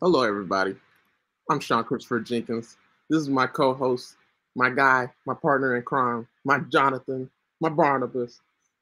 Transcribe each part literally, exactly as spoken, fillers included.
Hello, everybody. I'm Sean Christopher Jenkins. This is my co-host, my guy, my partner in crime, my Jonathan, my Barnabas,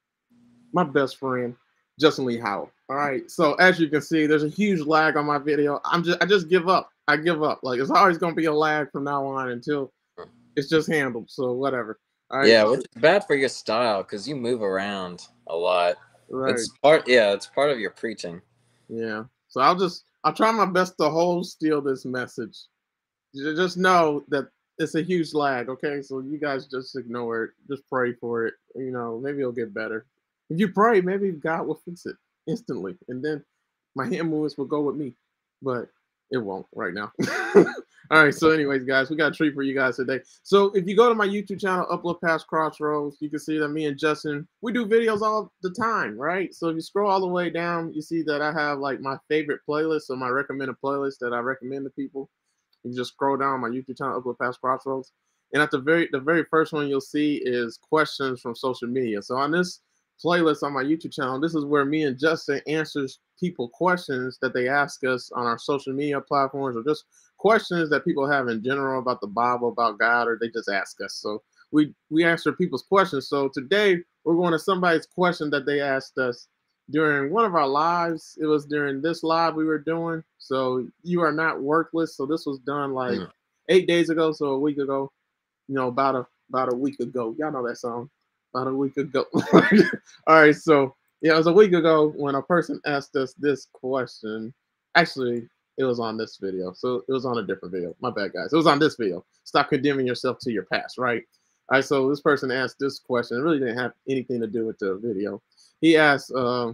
my best friend, Justin Lee Howell. All right. So as you can see, there's a huge lag on my video. I'm just I just give up. I give up. Like it's always gonna be a lag from now on until it's just handled. So whatever. All right. Yeah, which is bad for your style because you move around a lot. Right. It's part, yeah, it's part of your preaching. Yeah. So I'll just I'll try my best to hold still this message. Just know that it's a huge lag, okay? So you guys just ignore it. Just pray for it. You know, maybe it'll get better. If you pray, maybe God will fix it instantly. And then my hand movements will go with me. But it won't right now. All right. So, anyways, guys, we got a treat for you guys today. So, if you go to my YouTube channel, Upload Past Crossroads, you can see that me and Justin, we do videos all the time, right? So, if you scroll all the way down, you see that I have like my favorite playlist or my recommended playlist that I recommend to people. You just scroll down my YouTube channel, Upload Past Crossroads, and at the very the very first one you'll see is questions from social media. So on this playlist on my YouTube channel, this is where me and Justin answers people questions that they ask us on our social media platforms, or just questions that people have in general about the Bible, about God, or they just ask us. So we we answer people's questions. So today we're going to somebody's question that they asked us during one of our lives. It was during this live we were doing. So you are not worthless. So this was done like mm. eight days ago. So a week ago, you know, about a about a week ago. Y'all know that song. About a week ago. All right. So yeah, it was a week ago when a person asked us this question. Actually, it was on this video. So it was on a different video. My bad, guys. It was on this video. Stop condemning yourself to your past, right? All right. So this person asked this question. It really didn't have anything to do with the video. He asked, um,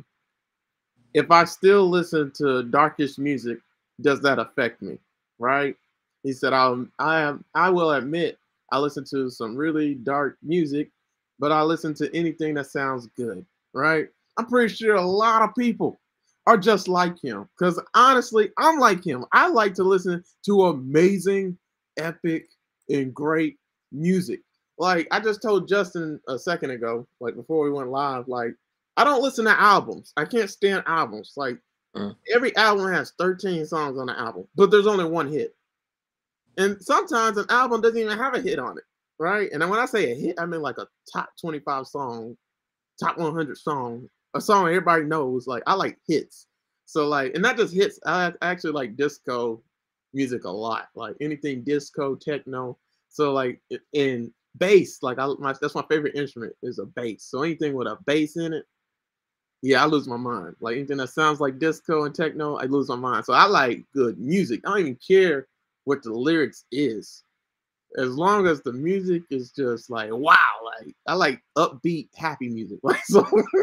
if I still listen to darkish music, does that affect me? Right? He said, I'll, I am, I will admit I listen to some really dark music, but I listen to anything that sounds good. Right? I'm pretty sure a lot of people are just like him. Because honestly, I'm like him. I like to listen to amazing, epic, and great music. Like I just told Justin a second ago, like before we went live, like I don't listen to albums. I can't stand albums. Like mm. every album has thirteen songs on the album, but there's only one hit. And sometimes an album doesn't even have a hit on it, right? And when I say a hit, I mean like a top twenty-five song, top one hundred song, a song everybody knows. Like I like hits. So like, and not just hits, I actually like disco music a lot. Like anything disco, techno. So like in bass, like I, my, that's my favorite instrument is a bass. So anything with a bass in it, yeah, I lose my mind. Like anything that sounds like disco and techno, I lose my mind. So I like good music. I don't even care what the lyrics is. As long as the music is just like, wow, like I like upbeat, happy music. Like so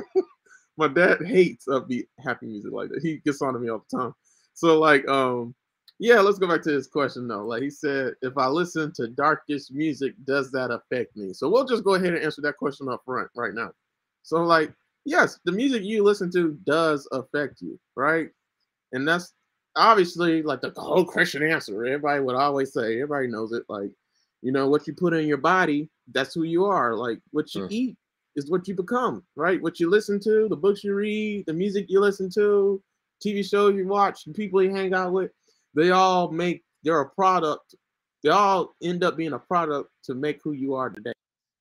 my dad hates upbeat, happy music like that. He gets on to me all the time. So like, um, yeah, let's go back to this question though. Like he said, if I listen to darkish music, does that affect me? So we'll just go ahead and answer that question up front right now. So like, yes, the music you listen to does affect you, right? And that's obviously like the whole Christian answer. Everybody would always say, everybody knows it. Like, you know, what you put in your body, that's who you are. Like what you mm. eat is what you become, right? What you listen to, the books you read, the music you listen to, T V shows you watch, the people you hang out with, they all make, they're a product. They all end up being a product to make who you are today.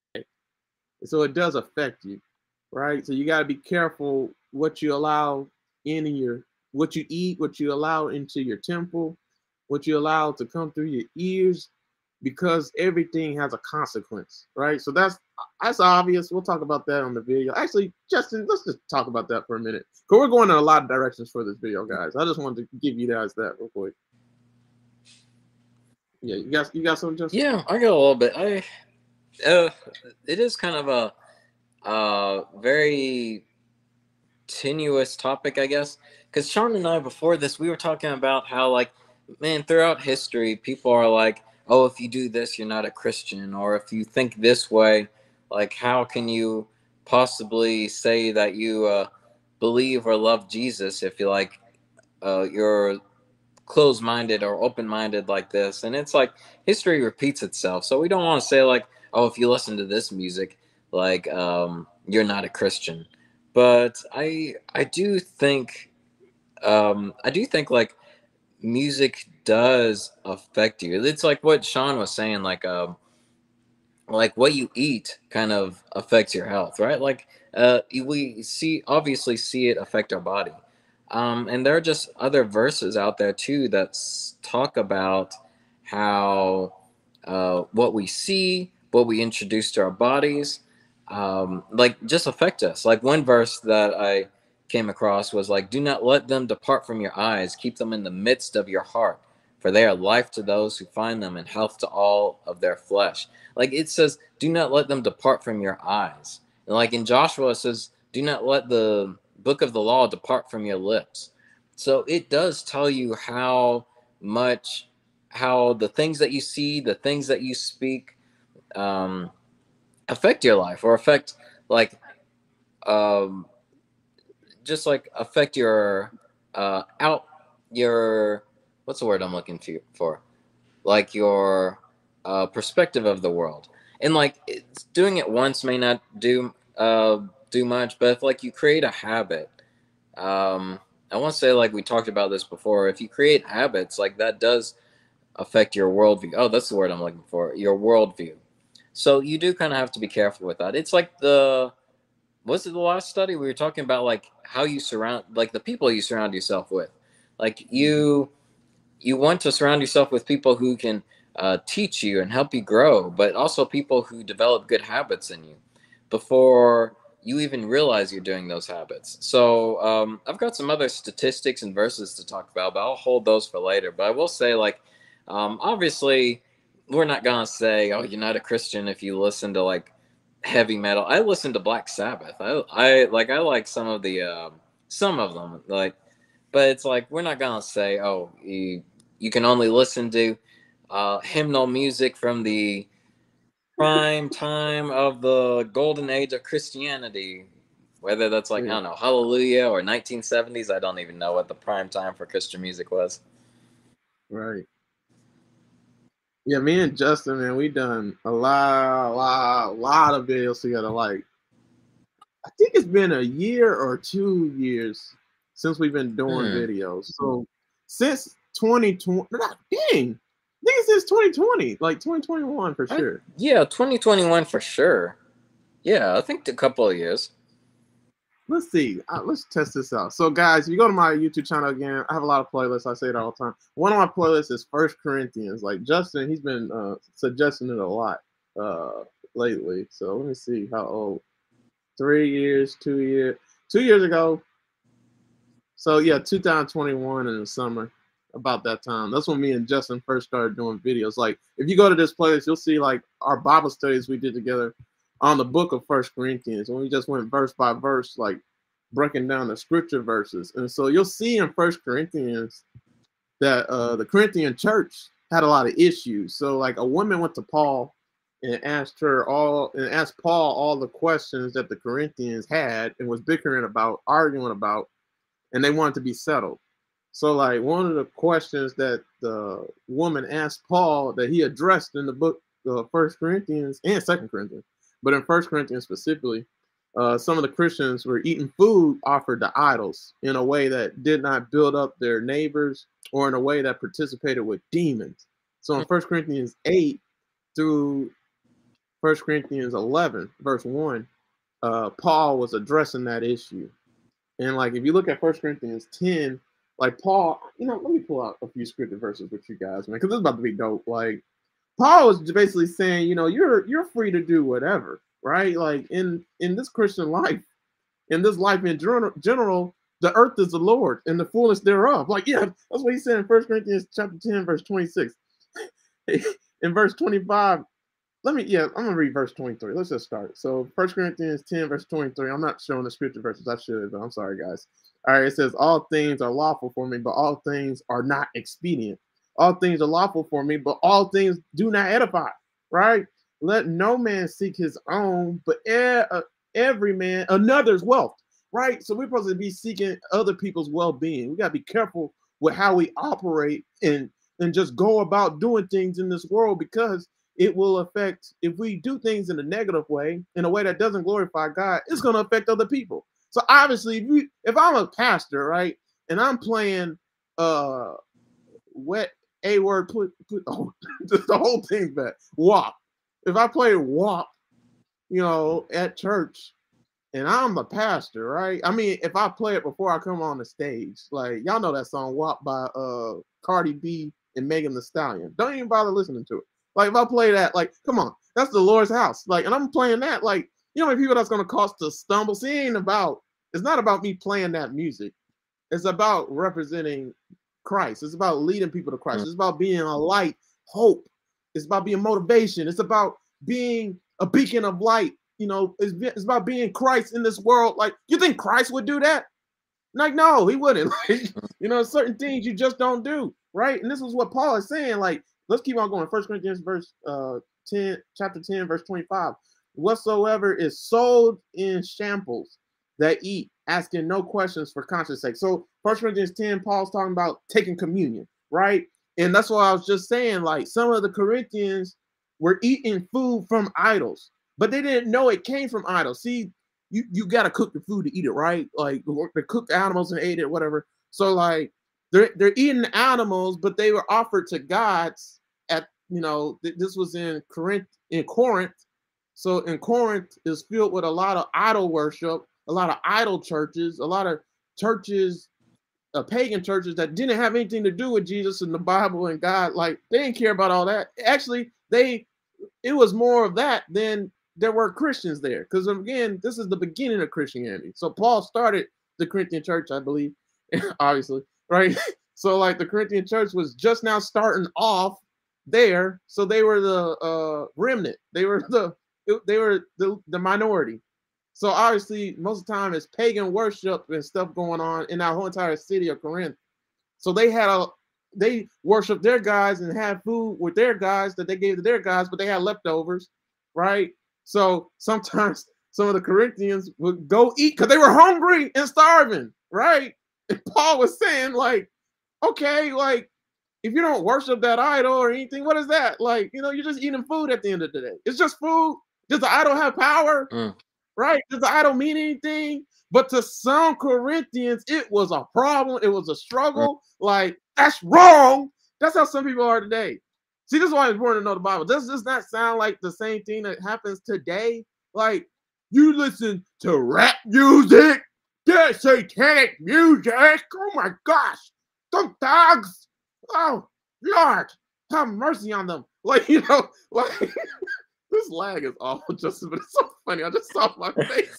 So it does affect you. Right, so you got to be careful what you allow in your, what you eat, what you allow into your temple, what you allow to come through your ears, because everything has a consequence, right? So that's that's obvious. We'll talk about that on the video. Actually, Justin, let's just talk about that for a minute, because we're going in a lot of directions for this video, guys. I just wanted to give you guys that real quick. Yeah, you got you got something, Justin? Yeah, I got a little bit. I, uh, it is kind of a. Uh, very tenuous topic, I guess, because Sean and I, before this, we were talking about how, like, man, throughout history, people are like, oh, if you do this, you're not a Christian, or if you think this way, like, how can you possibly say that you uh, believe or love Jesus if you like uh, you're closed-minded or open-minded like this? And it's like history repeats itself, so we don't want to say like, oh, if you listen to this music, like um you're not a Christian. But I I do think um I do think like music does affect you. It's like what Sean was saying, like um like what you eat kind of affects your health, right? Like uh we see obviously see it affect our body. Um and there are just other verses out there too that s- talk about how uh what we see, what we introduce to our bodies, um like just affect us. Like one verse that I came across was like, do not let them depart from your eyes, keep them in the midst of your heart, for they are life to those who find them and health to all of their flesh. Like it says, do not let them depart from your eyes. And like in Joshua, it says, do not let the book of the law depart from your lips. So it does tell you how much, how the things that you see, the things that you speak, um, affect your life or affect, like, um, just like affect your, uh, out, your, what's the word I'm looking for? Like your uh, perspective of the world. And like it's, doing it once may not do uh, do much, but if like you create a habit, um, I want to say like we talked about this before. If you create habits, like that does affect your worldview. Oh, that's the word I'm looking for. Your worldview. So you do kind of have to be careful with that. It's like the was it the last study we were talking about, like how you surround, like the people you surround yourself with, like you you want to surround yourself with people who can uh, teach you and help you grow, but also people who develop good habits in you before you even realize you're doing those habits. So um, I've got some other statistics and verses to talk about, but I'll hold those for later. But I will say, like, um, obviously, we're not gonna say, "Oh, you're not a Christian" if you listen to like heavy metal. I listen to Black Sabbath. I, I like I like some of the um, some of them, like, but it's like we're not gonna say, "Oh, you you can only listen to uh, hymnal music from the prime time of the golden age of Christianity." Whether that's like, I Yeah, don't know, Hallelujah or nineteen seventies, I don't even know what the prime time for Christian music was. right. Yeah, me and Justin, man, we done a lot, lot, lot of videos together. Like, I think it's been a year or two years since we've been doing Hmm. videos. So since twenty twenty, not dang, I think it's since twenty twenty, like twenty twenty-one for I, sure. yeah, twenty twenty-one for sure. Yeah, I think a couple of years. Let's see. Uh, let's test this out. So, guys, if you go to my YouTube channel again, I have a lot of playlists. I say it all the time. One of my playlists is First Corinthians. Like Justin, he's been uh, suggesting it a lot uh, lately. So let me see how old. Three years, two years, two years ago. So yeah, two thousand twenty-one in the summer, about that time. That's when me and Justin first started doing videos. Like, if you go to this playlist, you'll see like our Bible studies we did together on the book of First Corinthians, and we just went verse by verse, like breaking down the scripture verses. And so you'll see in First Corinthians that uh, the Corinthian church had a lot of issues. So like a woman went to Paul and asked her all and asked Paul all the questions that the Corinthians had and was bickering about, arguing about, and they wanted to be settled. So, like, one of the questions that the woman asked Paul that he addressed in the book of First Corinthians and Second Corinthians, but in First Corinthians specifically, uh, some of the Christians were eating food offered to idols in a way that did not build up their neighbors or in a way that participated with demons. So, in First Corinthians eight through First Corinthians eleven, verse one, uh, Paul was addressing that issue. And like if you look at First Corinthians ten, like Paul, you know, let me pull out a few scripted verses with you guys, man, because this is about to be dope. Like Paul was basically saying, you know, you're you're free to do whatever, right? Like in in this Christian life, in this life in general, general, the earth is the Lord and the fullness thereof. Like, yeah, that's what he said in First Corinthians chapter ten, verse twenty-six. In verse twenty-five, let me, yeah, I'm gonna read verse twenty-three. Let's just start. So First Corinthians ten, verse twenty-three. I'm not showing the scripture verses. I should, but I'm sorry, guys. All right, it says, all things are lawful for me, but all things are not expedient. All things are lawful for me, but all things do not edify. Right? Let no man seek his own, but every man another's wealth. Right? So we're supposed to be seeking other people's well-being. We gotta be careful with how we operate and and just go about doing things in this world, because it will affect, if we do things in a negative way, in a way that doesn't glorify God, it's going to affect other people. So obviously, if, we, if I'm a pastor, right, and I'm playing uh wet A word, put, put oh, just the whole thing back. W A P. If I play W A P, you know, at church, and I'm the pastor, right? I mean, if I play it before I come on the stage, like y'all know that song W A P by uh Cardi B and Megan Thee Stallion. Don't even bother listening to it. Like if I play that, like, come on, that's the Lord's house. Like, and I'm playing that, like, you know how many people that's gonna cause to stumble? See, it ain't about, it's not about me playing that music. It's about representing Christ. It's about leading people to Christ. It's about being a light, hope. It's about being motivation. It's about being a beacon of light. You know, it's, it's about being Christ in this world. Like, you think Christ would do that? Like, no, he wouldn't. Like, you know, certain things you just don't do, right? And this is what Paul is saying. Like, let's keep on going. First Corinthians verse uh ten, chapter ten, verse twenty-five. Whatsoever is sold in shambles that eat, asking no questions for conscience sake. So First Corinthians ten, Paul's talking about taking communion, right? And that's what I was just saying. Like, some of the Corinthians were eating food from idols, but they didn't know it came from idols. See, you, you got to cook the food to eat it, right? Like, they cooked the animals and ate it, whatever. So, like, they're, they're eating animals, but they were offered to gods at, you know, th- this was in Corinth, in Corinth. So in Corinth is filled with a lot of idol worship, a lot of idol churches, a lot of churches, uh, pagan churches that didn't have anything to do with Jesus and the Bible and God. Like, they didn't care about all that. Actually, they, it was more of that than there were Christians there. Because again, this is the beginning of Christianity. So Paul started the Corinthian church, I believe, obviously, right? So like the Corinthian church was just now starting off there. So they were the uh, remnant. They were the, they were the, the minority. So obviously, most of the time it's pagan worship and stuff going on in that whole entire city of Corinth. So they had a, they worshiped their guys and had food with their guys that they gave to their guys, but they had leftovers, right? So sometimes some of the Corinthians would go eat because they were hungry and starving, right? And Paul was saying, like, okay, like, if you don't worship that idol or anything, what is that? Like, you know, you're just eating food at the end of the day. It's just food. Does the idol have power? Mm. Right? Does the idol mean anything? But to some Corinthians, it was a problem. It was a struggle. Mm. Like, that's wrong. That's how some people are today. See, this is why it's important to know the Bible. Does this not sound like the same thing that happens today? Like, you listen to rap music, that satanic music. Oh my gosh. Some dogs. Oh, Lord, have mercy on them. Like, you know, like, this lag is awful, Justin, but it's so funny. I just saw my face.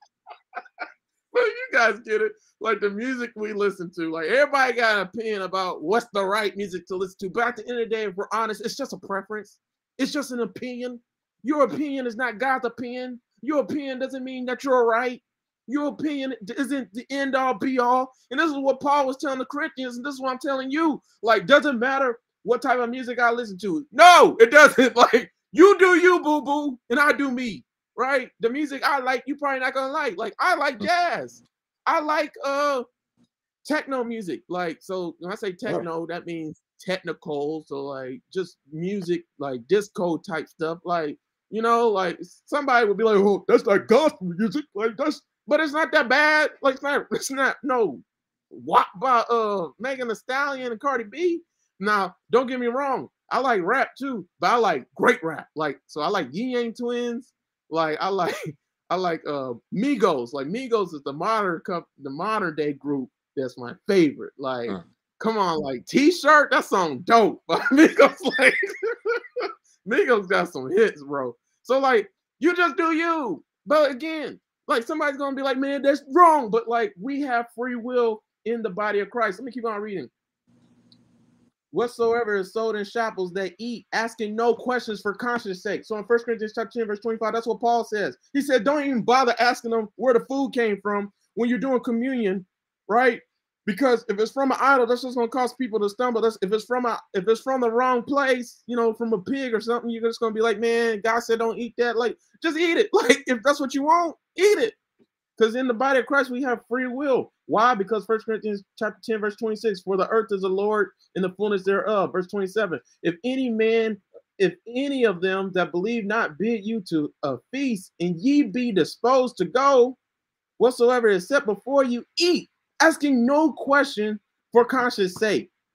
But you guys get it. Like, the music we listen to, like, everybody got an opinion about what's the right music to listen to. But at the end of the day, if we're honest, it's just a preference. It's just an opinion. Your opinion is not God's opinion. Your opinion doesn't mean that you're right. Your opinion isn't the end all be all. And this is what Paul was telling the Corinthians, and this is what I'm telling you. Like, doesn't matter what type of music I listen to. No, it doesn't. Like, you do you, boo-boo, and I do me, right? The music I like, you probably not gonna like. Like, I like jazz. I like uh techno music. Like, so when I say techno, that means technical. So like just music, like disco type stuff. Like, you know, like somebody would be like, oh, that's like gospel music. Like, that's, but it's not that bad. Like, it's not, it's not, no. What by uh Megan Thee Stallion and Cardi B? Now, don't get me wrong. I like rap too, but I like great rap. Like, so I like Ying Yang Twins. Like, I like, I like uh Migos. Like, Migos is the modern cup, the modern day group that's my favorite. Like, huh. Come on, like T-shirt, that song dope. But Migos, like, Migos got some hits, bro. So like, you just do you. But again, like somebody's gonna be like, man, that's wrong. But like, we have free will in the body of Christ. Let me keep on reading. Whatsoever is sold in shackles, they eat, asking no questions for conscience sake. So in First Corinthians chapter ten, verse twenty-five, that's what Paul says. He said, don't even bother asking them where the food came from when you're doing communion, right? Because if it's from an idol, that's just gonna cause people to stumble. That's if it's from a if it's from the wrong place, you know, from a pig or something, you're just gonna be like, man, God said don't eat that. Like, just eat it. Like, if that's what you want, eat it. Because in the body of Christ, we have free will. Why? Because First Corinthians chapter ten, verse twenty-six, for the earth is the Lord and the fullness thereof. Verse twenty-seven, if any man, if any of them that believe not bid you to a feast, and ye be disposed to go, whatsoever is set before you, eat, asking no question for conscience sake.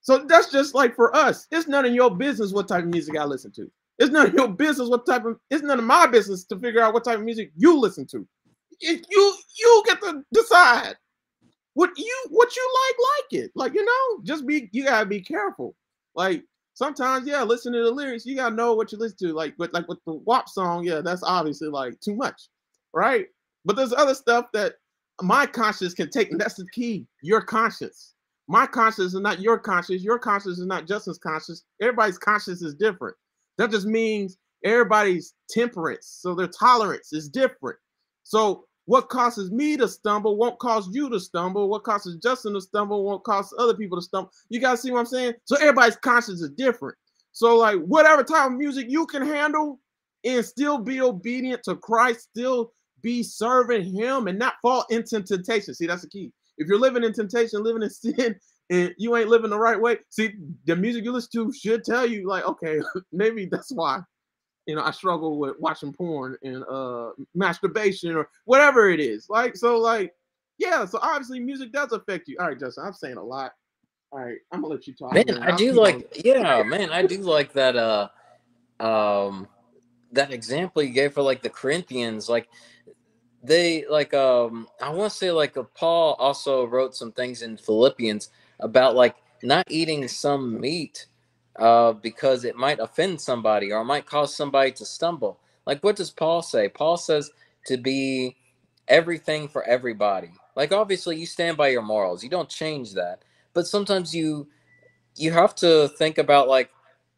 So that's just like for us. It's none of your business what type of music I listen to. It's none of your business what type of. It's none of my business to figure out what type of music you listen to. It, you you get to decide what you what you like. Like it, like you know. Just be. You gotta be careful. Like sometimes, yeah, listen to the lyrics. You gotta know what you listen to. Like, but like with the W A P song, yeah, that's obviously like too much, right? But there's other stuff that my conscience can take, and that's the key. Your conscience. My conscience is not your conscience. Your conscience is not Justin's conscience. Everybody's conscience is different. That just means everybody's temperance, so their tolerance is different. So what causes me to stumble won't cause you to stumble. What causes Justin to stumble won't cause other people to stumble. You guys see what I'm saying? So everybody's conscience is different. So like whatever type of music you can handle and still be obedient to Christ, still be serving him and not fall into temptation. See, that's the key. If you're living in temptation, living in sin, and you ain't living the right way, see, the music you listen to should tell you, like, okay, maybe that's why, you know, I struggle with watching porn and uh masturbation or whatever it is. Like, so like, yeah, so obviously music does affect you. All right, Justin, I'm saying a lot. All right, I'm gonna let you talk. Man, Man. I I'll do keep on. like, yeah, man, I do like that. Uh, um, that example you gave for like the Corinthians, like they like um I want to say like uh, Paul also wrote some things in Philippians about like not eating some meat uh because it might offend somebody or might cause somebody to stumble. Like what does Paul say? Paul says to be everything for everybody. Like obviously you stand by your morals. You don't change that. But sometimes you you have to think about like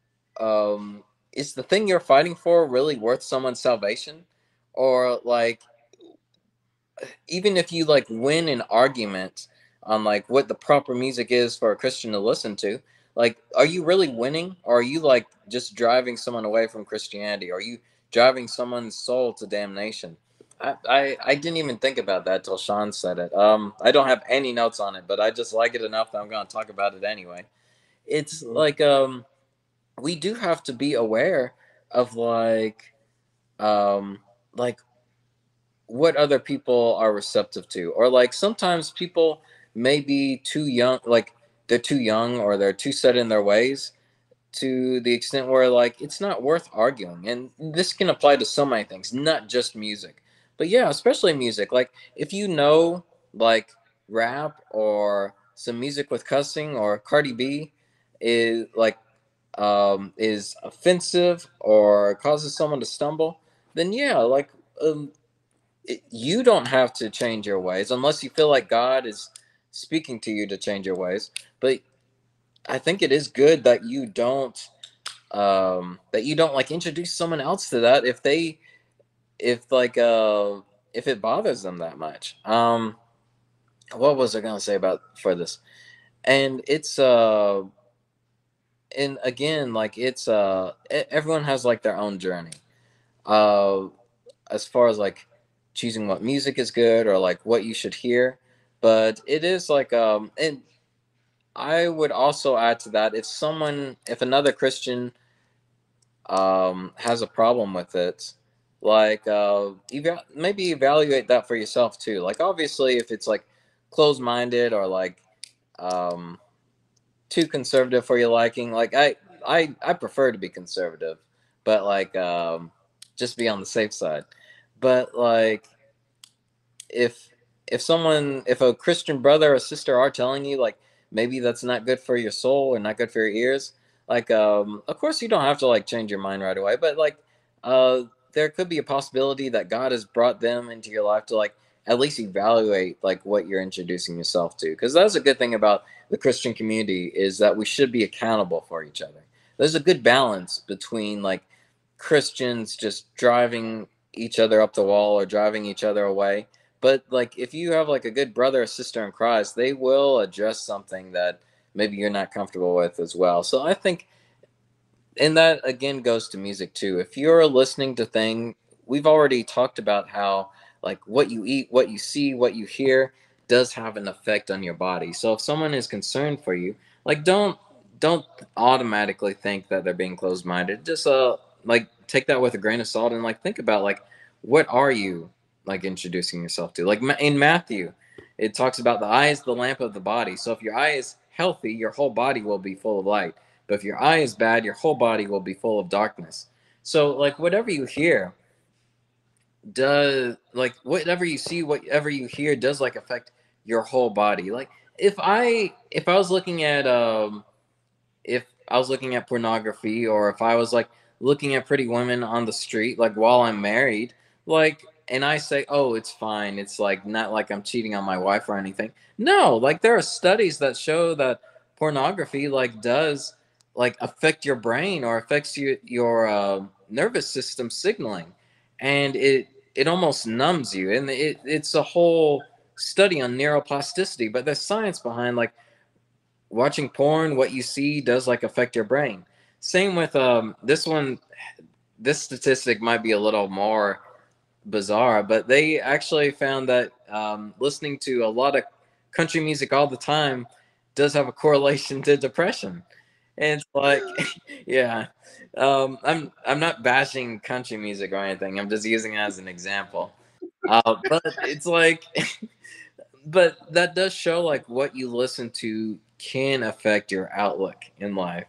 um is the thing you're fighting for really worth someone's salvation? Or like even if you like win an argument on like what the proper music is for a Christian to listen to, like are you really winning or are you like just driving someone away from Christianity? Are you driving someone's soul to damnation? I, I, I didn't even think about that till Sean said it. Um, I don't have any notes on it, but I just like it enough that I'm going to talk about it anyway. It's like um, we do have to be aware of like um, like what other people are receptive to, or like sometimes people may be too young, like they're too young or they're too set in their ways to the extent where like it's not worth arguing. And this can apply to so many things, not just music, but yeah, especially music. Like if you know like rap or some music with cussing or Cardi B is like um is offensive or causes someone to stumble, then yeah, like um, it, you don't have to change your ways unless you feel like God is speaking to you to change your ways. But I think it is good that you don't um that you don't like introduce someone else to that if they if like uh if it bothers them that much. Um what was I gonna say about for this? And it's uh and again like it's uh e- everyone has like their own journey. Uh as far as like choosing what music is good or like what you should hear, but it is like um and I would also add to that, if someone if another Christian um has a problem with it, like uh eva- maybe evaluate that for yourself too. Like obviously if it's like closed minded or like um too conservative for your liking, like i i i prefer to be conservative, but like um just be on the safe side. But like if if someone if a Christian brother or sister are telling you like maybe that's not good for your soul or not good for your ears, like um of course you don't have to like change your mind right away, but like uh there could be a possibility that God has brought them into your life to like at least evaluate like what you're introducing yourself to, because that's a good thing about the Christian community, is that we should be accountable for each other. There's a good balance between like Christians just driving each other up the wall or driving each other away, but like if you have like a good brother or sister in Christ, they will address something that maybe you're not comfortable with as well. So I think, and that again goes to music too. If you're listening to thing, we've already talked about how like what you eat, what you see, what you hear does have an effect on your body. So if someone is concerned for you, like don't don't automatically think that they're being closed minded. Just uh like take that with a grain of salt and like think about like what are you like introducing yourself to. Like in Matthew, It talks about the eye is the lamp of the body. So if your eye is healthy, your whole body will be full of light. But if your eye is bad, your whole body will be full of darkness. So like whatever you hear does, like whatever you see, whatever you hear does like affect your whole body. Like if I if I was looking at um if I was looking at pornography, or if I was like looking at pretty women on the street, like while I'm married, like, and I say, oh, it's fine. It's like not like I'm cheating on my wife or anything. No, like there are studies that show that pornography like does like affect your brain or affects you, your uh, nervous system signaling, and it it almost numbs you. And it it's a whole study on neuroplasticity, but there's science behind like watching porn, what you see does like affect your brain. Same with um this one. This statistic might be a little more bizarre, but they actually found that um, listening to a lot of country music all the time does have a correlation to depression. And it's like, yeah, um, I'm I'm not bashing country music or anything. I'm just using it as an example. Uh, but it's like, but that does show like what you listen to can affect your outlook in life.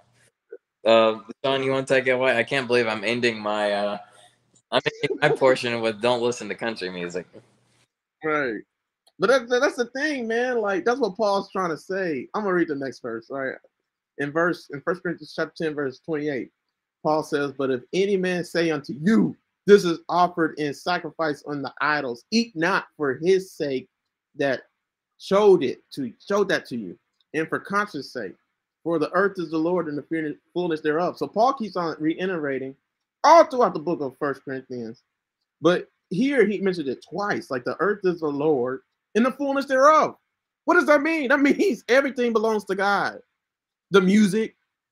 Uh, Sean, you want to take it away? I can't believe I'm ending my uh, I'm ending my portion with "Don't listen to country music." Right. But that, that's the thing, man. Like that's what Paul's trying to say. I'm gonna read the next verse. Right. In verse in First Corinthians chapter ten, verse twenty-eight, Paul says, "But if any man say unto you, this is offered in sacrifice on the idols, eat not for his sake that showed it to showed that to you, and for conscience sake. For the earth is the Lord and the fullness thereof." So Paul keeps on reiterating all throughout the book of First Corinthians. But here he mentioned it twice, like the earth is the Lord and the fullness thereof. What does that mean? That means everything belongs to God. The music,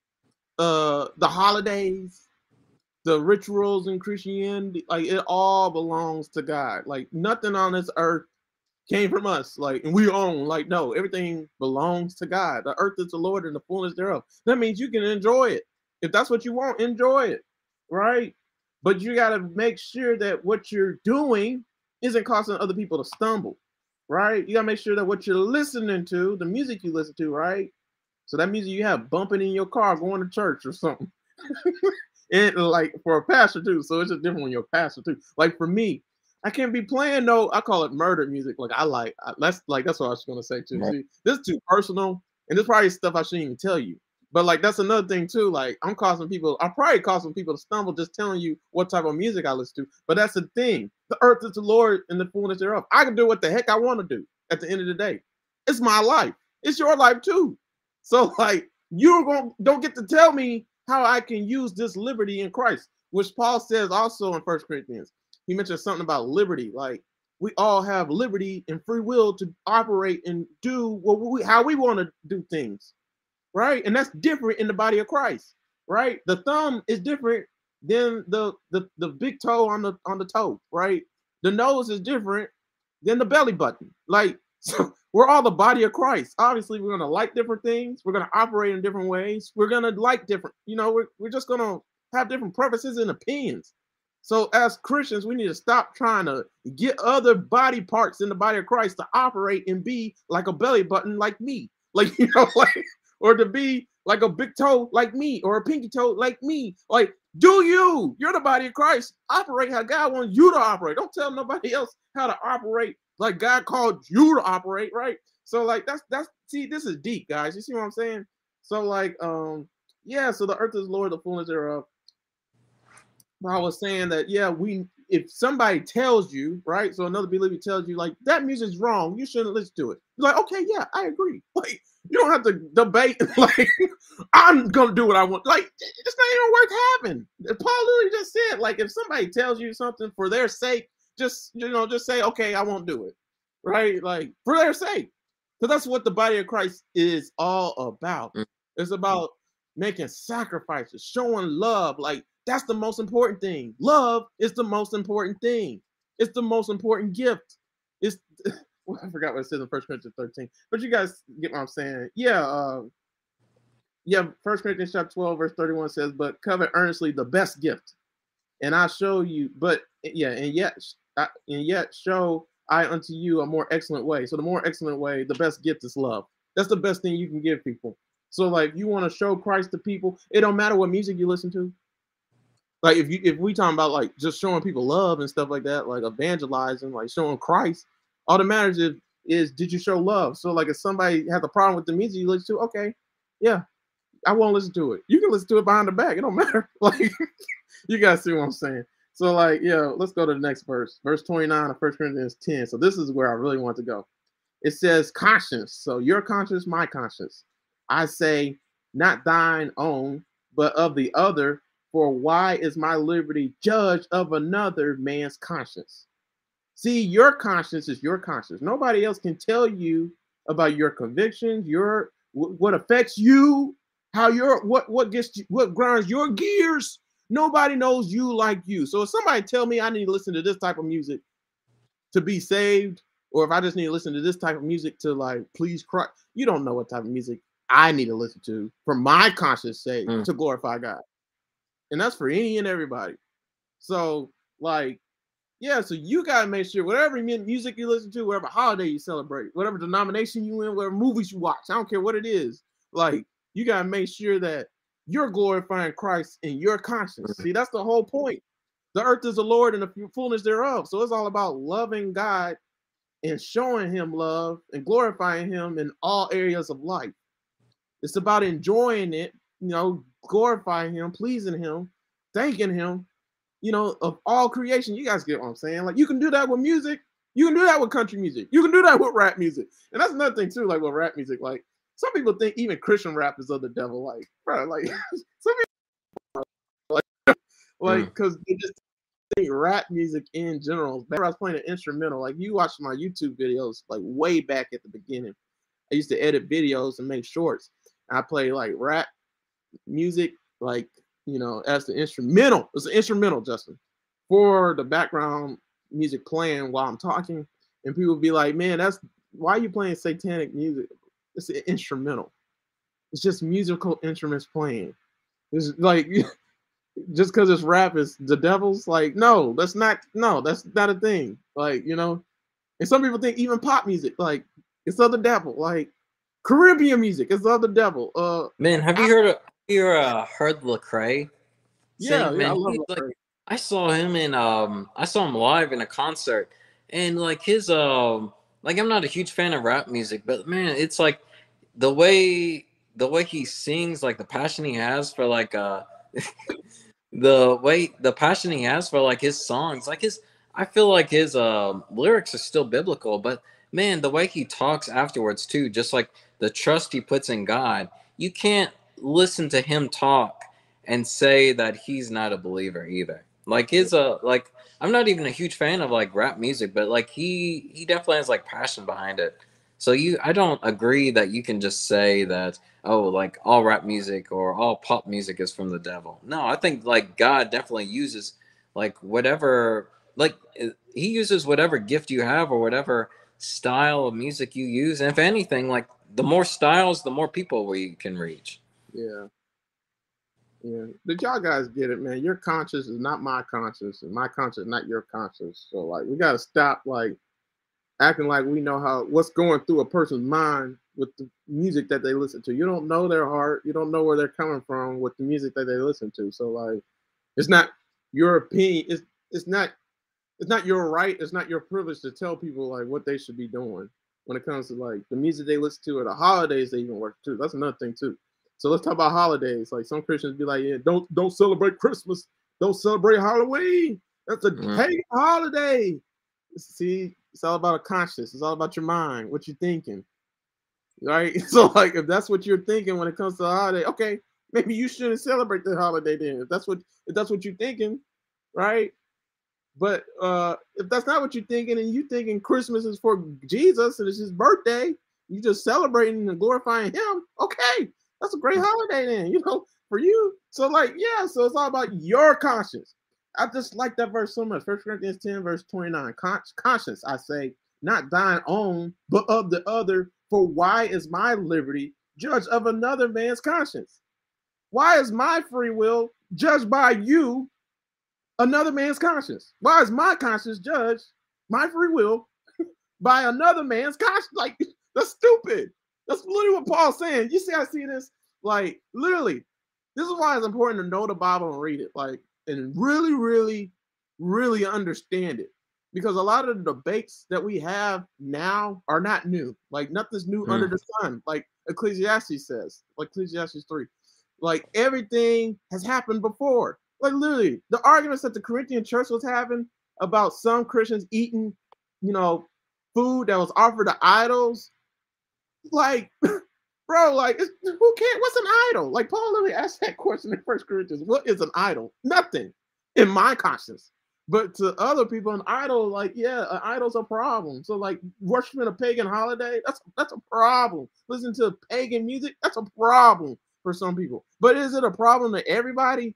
uh, the holidays, the rituals in Christianity, like it all belongs to God. Like nothing on this earth came from us, like, and we own, like, no, everything belongs to God. The earth is the Lord and the fullness thereof. That means you can enjoy it. If that's what you want, enjoy it, right? But you got to make sure that what you're doing isn't causing other people to stumble, right? You got to make sure that what you're listening to, the music you listen to, right? So that music you have bumping in your car going to church or something. And like for a pastor too. So it's just different when you're a pastor too. Like for me, I can't be playing no, I call it murder music. Like I like, I, that's like, that's what I was going to say too. Right. See, this is too personal, and this probably stuff I shouldn't even tell you. But like, that's another thing too. Like I'm causing people, I probably causing people to stumble just telling you what type of music I listen to. But that's the thing. The earth is the Lord and the fullness thereof. I can do what the heck I want to do at the end of the day. It's my life. It's your life too. So like, you going don't get to tell me how I can use this liberty in Christ, which Paul says also in First Corinthians. He mentioned something about liberty. Like we all have liberty and free will to operate and do what we, how we want to do things, right? And that's different in the body of Christ, right? The thumb is different than the the, the big toe on the on the toe, right? The nose is different than the belly button. Like so we're all the body of Christ. Obviously, we're gonna like different things. We're gonna operate in different ways. We're gonna like different, you know, we're, we're just gonna have different preferences and opinions. So as Christians, we need to stop trying to get other body parts in the body of Christ to operate and be like a belly button like me. Like, you know, like, or to be like a big toe like me, or a pinky toe like me. Like, do you? You're the body of Christ. Operate how God wants you to operate. Don't tell nobody else how to operate like God called you to operate, right? So like that's that's see, this is deep, guys. You see what I'm saying? So like um yeah, so the earth is Lord, the fullness thereof. I was saying that yeah, we if somebody tells you, right? So another believer tells you like that music's wrong, you shouldn't listen to it. You're like, okay, yeah, I agree. Like you don't have to debate. Like I'm gonna do what I want. Like it's not even worth having. Paul literally just said like if somebody tells you something for their sake, just you know, just say okay, I won't do it, right? Like for their sake, because that's what the body of Christ is all about. Mm-hmm. It's about making sacrifices, showing love. Like that's the most important thing. Love is the most important thing. It's the most important gift. It's well, I forgot what it says in First Corinthians thirteen, but you guys get what I'm saying. Yeah, uh, yeah. First Corinthians chapter twelve, verse thirty-one says, "But covet earnestly the best gift, and I show you." But yeah, and yet, I, and yet show I unto you a more excellent way. So the more excellent way, the best gift is love. That's the best thing you can give people. So like, you want to show Christ to people. It don't matter what music you listen to. Like if you if we talking about like just showing people love and stuff like that, like evangelizing, like showing Christ, all that matters is, is did you show love? So like if somebody has a problem with the music you listen to, okay, yeah, I won't listen to it. You can listen to it behind the back. It don't matter. Like you guys see what I'm saying. So like, yeah, let's go to the next verse. Verse twenty-nine of First Corinthians ten. So this is where I really want to go. It says conscience. So your conscience, my conscience. I say, not thine own, but of the other. For why is my liberty judged of another man's conscience? See, your conscience is your conscience. Nobody else can tell you about your convictions, your what affects you, how your what what gets you, what grinds your gears. Nobody knows you like you. So if somebody tell me I need to listen to this type of music to be saved, or if I just need to listen to this type of music to like please Christ, you don't know what type of music I need to listen to for my conscience sake mm. to glorify God. And that's for any and everybody. So, like, yeah, so you got to make sure whatever music you listen to, whatever holiday you celebrate, whatever denomination you in, whatever movies you watch, I don't care what it is. Like, you got to make sure that you're glorifying Christ in your conscience. See, that's the whole point. The earth is the Lord and the fullness thereof. So it's all about loving God and showing him love and glorifying him in all areas of life. It's about enjoying it, you know, glorifying him, pleasing him, thanking him, you know, of all creation. You guys get what I'm saying? Like, you can do that with music. You can do that with country music. You can do that with rap music. And that's another thing too, like with rap music. Like, some people think even Christian rap is of the devil. Like, bro, like, some people, like, like, because mm. they just think rap music in general. I was playing an instrumental. Like, you watch my YouTube videos, like way back at the beginning. I used to edit videos and make shorts. I play like rap music, like, you know, as the instrumental. It's an instrumental, Justin, for the background music playing while I'm talking. And people be like, man, that's why are you playing satanic music? It's an instrumental. It's just musical instruments playing. It's like, just because it's rap is the devil's, like, no, that's not, no, that's not a thing. Like, you know, and some people think even pop music, like, it's of the devil. Like, Caribbean music is of the devil. Uh, man, have you I, heard of you uh, heard Lecrae? Yeah, man, yeah, I love like, I saw him in um, I saw him live in a concert, and like his um, like I'm not a huge fan of rap music, but man, it's like the way the way he sings, like the passion he has for like uh, the way the passion he has for like his songs, like his. I feel like his uh, lyrics are still biblical, but man, the way he talks afterwards too, just like the trust he puts in God, you can't listen to him talk and say that he's not a believer either. Like his uh like I'm not even a huge fan of like rap music, but like he he definitely has like passion behind it. So you I don't agree that you can just say that, oh, like all rap music or all pop music is from the devil. No, I think like God definitely uses like whatever like he uses whatever gift you have or whatever style of music you use. And if anything, like the more styles, the more people we can reach. Yeah. Yeah. Did y'all guys get it, man? Your conscience is not my conscience, and my conscience is not your conscience. So like we gotta stop like acting like we know how what's going through a person's mind with the music that they listen to. You don't know their heart, you don't know where they're coming from with the music that they listen to. So like it's not your opinion, it's it's not It's not your right. It's not your privilege to tell people like what they should be doing when it comes to like the music they listen to or the holidays they even work too. That's another thing too. So let's talk about holidays. Like some Christians be like, yeah, don't don't celebrate Christmas. Don't celebrate Halloween. That's a mm-hmm. pagan holiday. See, it's all about a conscience. It's all about your mind, what you're thinking. Right? So like if that's what you're thinking when it comes to the holiday, okay, maybe you shouldn't celebrate the holiday then. If that's what if that's what you're thinking, right? But uh, if that's not what you're thinking, and you thinking Christmas is for Jesus and it's his birthday, you just celebrating and glorifying him, okay, that's a great holiday then, you know, for you. So like, yeah, so it's all about your conscience. I just like that verse so much. First Corinthians ten, verse twenty-nine. Con- conscience, I say, not thine own, but of the other. For why is my liberty judged of another man's conscience? Why is my free will judged by you? Another man's conscience. Why is my conscience judged, my free will, by another man's conscience. Like, that's stupid. That's literally what Paul's saying. You see, I see this, like, literally. This is why it's important to know the Bible and read it, like, and really, really, really understand it. Because a lot of the debates that we have now are not new. Like, nothing's new mm. under the sun. Like Ecclesiastes says, like Ecclesiastes three. Like, everything has happened before. Like, literally, the arguments that the Corinthian church was having about some Christians eating, you know, food that was offered to idols. Like, bro, like, it's, who cares? What's an idol? Like, Paul literally asked that question in First Corinthians. What is an idol? Nothing in my conscience. But to other people, an idol, like, yeah, an idol's a problem. So, like, worshiping a pagan holiday, that's that's a problem. Listening to pagan music, that's a problem for some people. But is it a problem to everybody?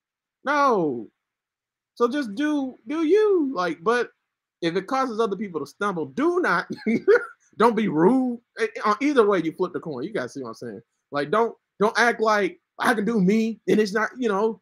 No. So just do do you. Like, but if it causes other people to stumble, do not. Don't be rude. On either way, you flip the coin. You guys see what I'm saying? Like, don't don't act like I can do me, and it's not, you know,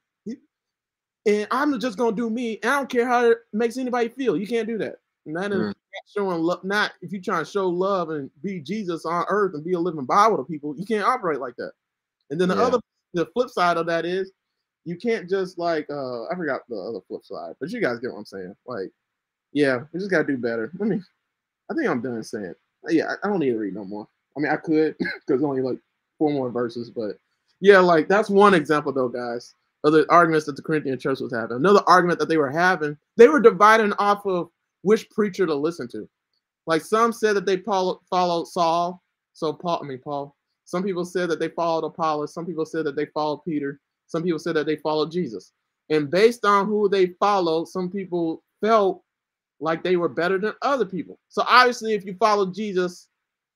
and I'm just gonna do me, and I don't care how it makes anybody feel. You can't do that. And that is mm. showing love. Not if you're trying to show love and be Jesus on earth and be a living Bible to people. You can't operate like that. And then the yeah. other, the flip side of that is, you can't just like uh I forgot the other flip side, but you guys get what I'm saying. Like, yeah, we just gotta do better. Let me. I think I'm done saying. Yeah, I don't need to read no more. I mean, I could because only like four more verses, but yeah, like that's one example though, guys, of the arguments that the Corinthian church was having. Another argument that they were having, they were dividing off of which preacher to listen to. Like, some said that they followed, followed Saul. So Paul, I mean Paul. Some people said that they followed Apollos. Some people said that they followed Peter. Some people said that they followed Jesus. And based on who they followed, some people felt like they were better than other people. So obviously, if you follow Jesus,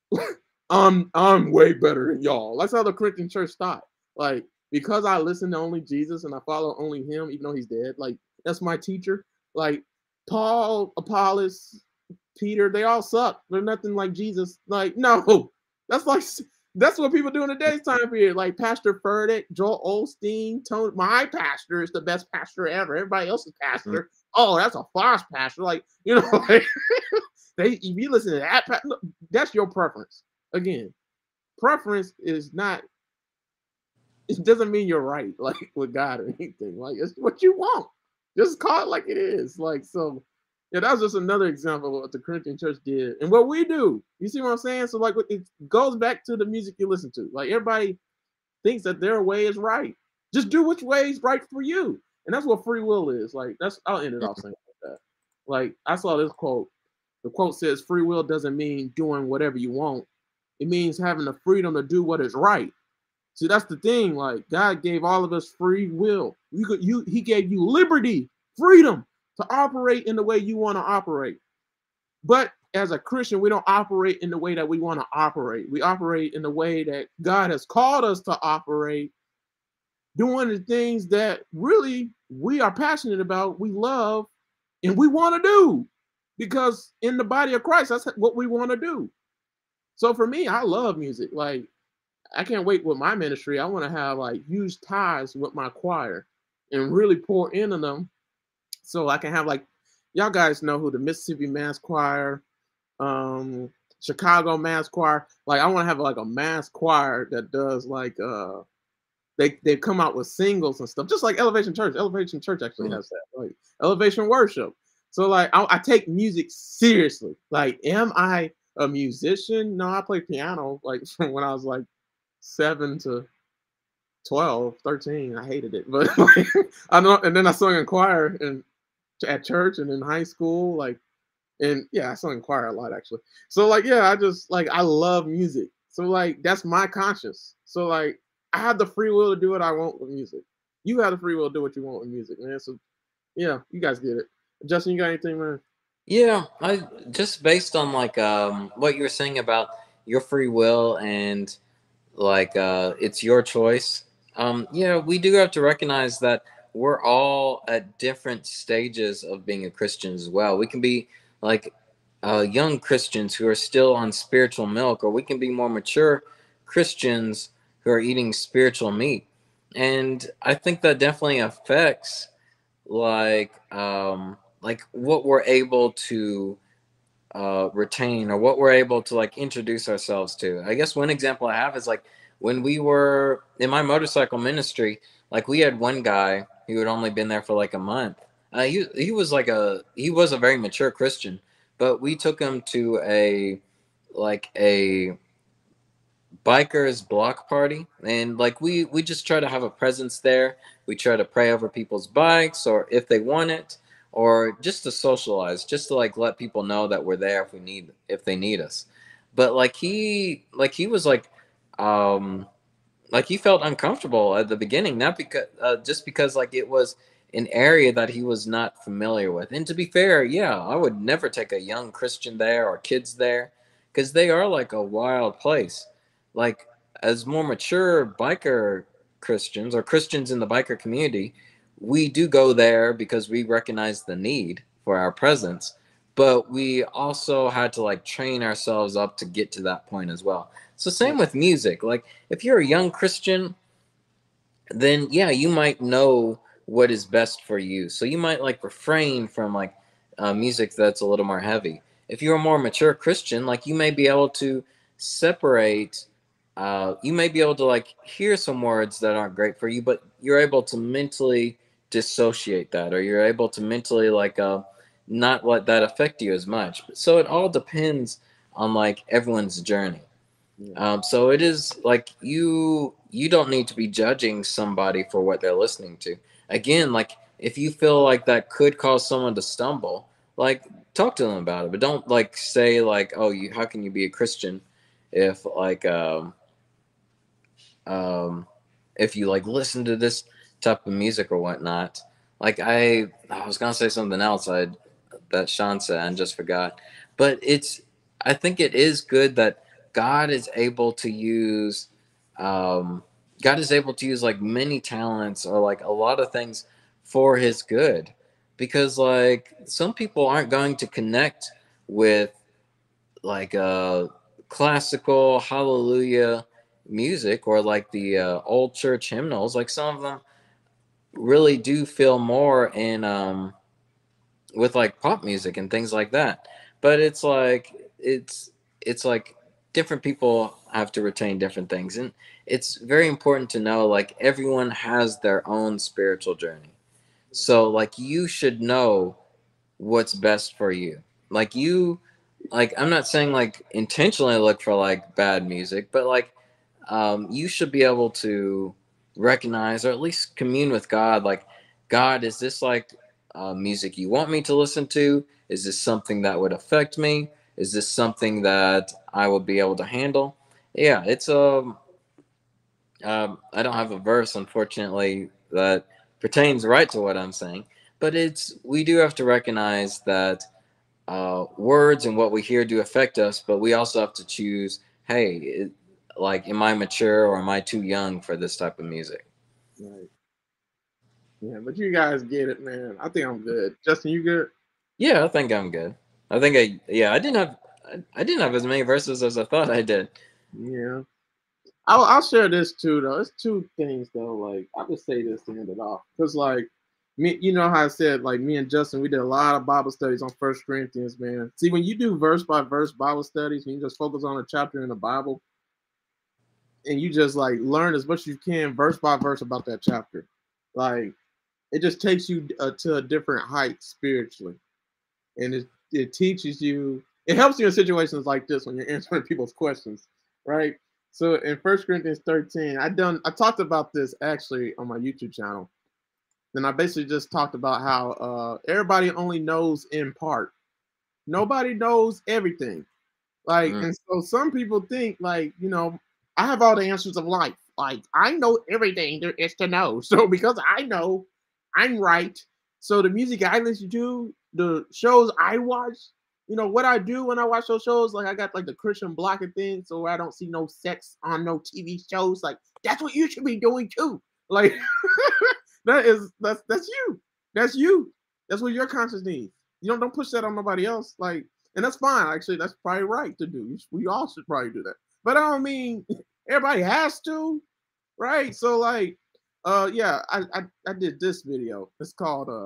I'm I'm way better than y'all. That's how the Corinthian church thought. Like, because I listen to only Jesus and I follow only him, even though he's dead, like, that's my teacher. Like, Paul, Apollos, Peter, they all suck. They're nothing like Jesus. Like, no, that's like that's what people do in today's time period. Like Pastor Furtick, Joel Osteen, Tony, my pastor is the best pastor ever. Everybody else's pastor. Mm-hmm. Oh, that's a false pastor. Like, you know, like, they, if you listen to that, that's your preference. Again, preference is not, it doesn't mean you're right, like, with God or anything. Like, it's what you want. Just call it like it is. Like, so, yeah, that was just another example of what the Corinthian church did and what we do. You see what I'm saying? So, like, it goes back to the music you listen to. Like, everybody thinks that their way is right. Just do which way is right for you. And that's what free will is. Like, that's, I'll end it off saying like that. Like, I saw this quote. The quote says, free will doesn't mean doing whatever you want. It means having the freedom to do what is right. See, that's the thing. Like, God gave all of us free will. You could, you, he gave you liberty, freedom to operate in the way you want to operate. But as a Christian, we don't operate in the way that we want to operate. We operate in the way that God has called us to operate, doing the things that really we are passionate about, we love, and we want to do. Because in the body of Christ, that's what we want to do. So for me, I love music. Like, I can't wait with my ministry. I want to have, like, huge ties with my choir and really pour into them so I can have, like, y'all guys know who the Mississippi Mass Choir, um, Chicago Mass Choir. Like, I want to have, like, a mass choir that does, like, uh, They they come out with singles and stuff, just like Elevation Church. Elevation Church actually mm-hmm. has that, like Elevation Worship. So, like, I, I take music seriously. Like, am I a musician? No, I play piano, like, from when I was like seven to twelve, thirteen. I hated it, but like, I know. And then I sung in choir and at church and in high school, like, and yeah, I sung in choir a lot actually. So, like, yeah, I just like I love music. So, like, that's my conscience. So, like, I have the free will to do what I want with music. You have the free will to do what you want with music, man. So, yeah, you guys get it. Justin, you got anything, man? Yeah, I just based on like um what you were saying about your free will and like uh it's your choice. Um, yeah, we do have to recognize that we're all at different stages of being a Christian as well. We can be like uh, young Christians who are still on spiritual milk, or we can be more mature Christians who are eating spiritual meat. And I think that definitely affects like um, like what we're able to uh, retain, or what we're able to like introduce ourselves to. I guess one example I have is like when we were in my motorcycle ministry, like we had one guy who had only been there for like a month. Uh, he he was like a he was a very mature Christian, but we took him to a like a bikers block party, and like we we just try to have a presence there. We try to pray over people's bikes, or if they want it, or just to socialize, just to like let people know that we're there if we need if they need us. But like he like he was like um like he felt uncomfortable at the beginning, not because uh, just because like it was an area that he was not familiar with. And to be fair, yeah, I would never take a young Christian there or kids there, because they are like a wild place. Like as more mature biker Christians, or Christians in the biker community, we do go there because we recognize the need for our presence, but we also had to like train ourselves up to get to that point as well. So same with music. Like if you're a young Christian, then yeah, you might know what is best for you. So you might like refrain from like uh, music that's a little more heavy. If you're a more mature Christian, like you may be able to separate. Uh, you may be able to like hear some words that aren't great for you, but you're able to mentally dissociate that, or you're able to mentally like uh, not let that affect you as much. So it all depends on like everyone's journey. Um, so it is like you you don't need to be judging somebody for what they're listening to. Again, like if you feel like that could cause someone to stumble, like talk to them about it, but don't like say like, oh, you how can you be a Christian if like um um if you like listen to this type of music or whatnot. Like I I was gonna say something else I that Sean said and just forgot. But it's I think it is good that God is able to use um God is able to use like many talents or like a lot of things for his good. Because like some people aren't going to connect with like uh classical hallelujah music, or like the uh, old church hymnals. Like some of them really do feel more in um with like pop music and things like that. But it's like it's it's like different people have to retain different things, and it's very important to know like everyone has their own spiritual journey. So like you should know what's best for you. Like you like I'm not saying like intentionally look for like bad music, but like um you should be able to recognize, or at least commune with God, like, God, is this like uh, music you want me to listen to? Is this something that would affect me? Is this something that I would be able to handle? Yeah, it's um, um I don't have a verse, unfortunately, that pertains right to what I'm saying, but it's we do have to recognize that uh, words and what we hear do affect us, but we also have to choose. Hey, it, like, am I mature or am I too young for this type of music? Right. Yeah, but you guys get it, man. I think I'm good. Justin, you good? Yeah, I think I'm good. I think I yeah I didn't have I, I didn't have as many verses as I thought I did. Yeah. I'll, I'll share this too, though. It's two things, though. Like, I'll just say this to end it off. Because, like, me, you know how I said, like, me and Justin, we did a lot of Bible studies on First Corinthians, man. See, when you do verse by verse Bible studies, when you just focus on a chapter in the Bible, and you just, like, learn as much as you can, verse by verse, about that chapter, like, it just takes you uh, to a different height spiritually. And it, it teaches you, it helps you in situations like this when you're answering people's questions, right? So in First Corinthians thirteen, I done I talked about this actually on my YouTube channel. Then I basically just talked about how uh, everybody only knows in part. Nobody knows everything. Like, Mm. and so some people think like, you know, I have all the answers of life. Like, I know everything there is to know. So because I know, I'm right. So the music I listen to, the shows I watch, you know, what I do when I watch those shows, like I got like the Christian blocking thing, so I don't see no sex on no T V shows. Like, that's what you should be doing too. Like, that is that's that's you. That's you. That's what your conscience needs. You don't don't push that on nobody else. Like, and that's fine. Actually, that's probably right to do. We all should probably do that. But I don't mean everybody has to, right? So like, uh, yeah, I I, I did this video. It's called uh,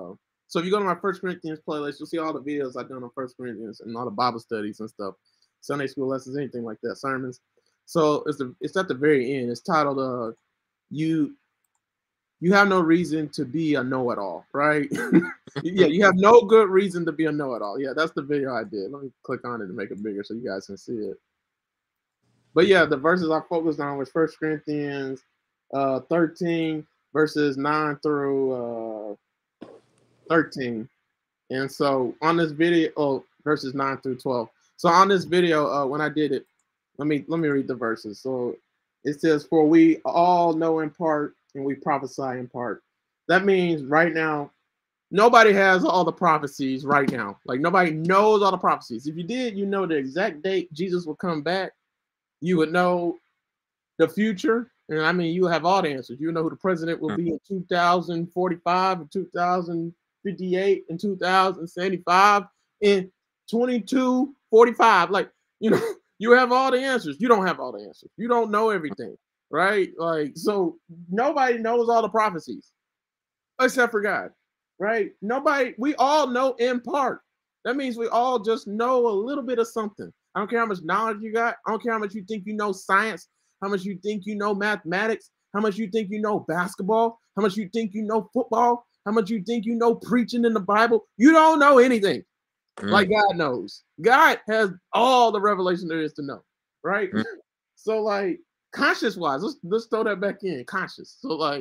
So if you go to my First Corinthians playlist, you'll see all the videos I've done on First Corinthians and all the Bible studies and stuff, Sunday school lessons, anything like that, sermons. So it's the it's at the very end. It's titled uh you you have no reason to be a know-it-all, right? Yeah, you have no good reason to be a know-it-all. Yeah, that's the video I did. Let me click on it and make it bigger so you guys can see it. But yeah, the verses I focused on was First Corinthians uh, thirteen, verses nine through uh, thirteen. And so on this video, oh, verses nine through twelve. So on this video, uh, when I did it, let me let me read the verses. So it says, "For we all know in part, and we prophesy in part." That means right now, nobody has all the prophecies right now. Like nobody knows all the prophecies. If you did, you know the exact date Jesus will come back. You would know the future. And I mean, you have all the answers. You know who the president will be in two thousand forty-five, and two thousand fifty-eight, and two thousand seventy-five, and twenty-two forty-five. Like, you know, you have all the answers. You don't have all the answers. You don't know everything, right? Like, so nobody knows all the prophecies except for God, right? Nobody, we all know in part. That means we all just know a little bit of something. I don't care how much knowledge you got. I don't care how much you think you know science, how much you think you know mathematics, how much you think you know basketball, how much you think you know football, how much you think you know preaching in the Bible. You don't know anything. Mm. Like God knows. God has all the revelation there is to know, right? Mm. So like conscious-wise, let's, let's throw that back in, conscious. So like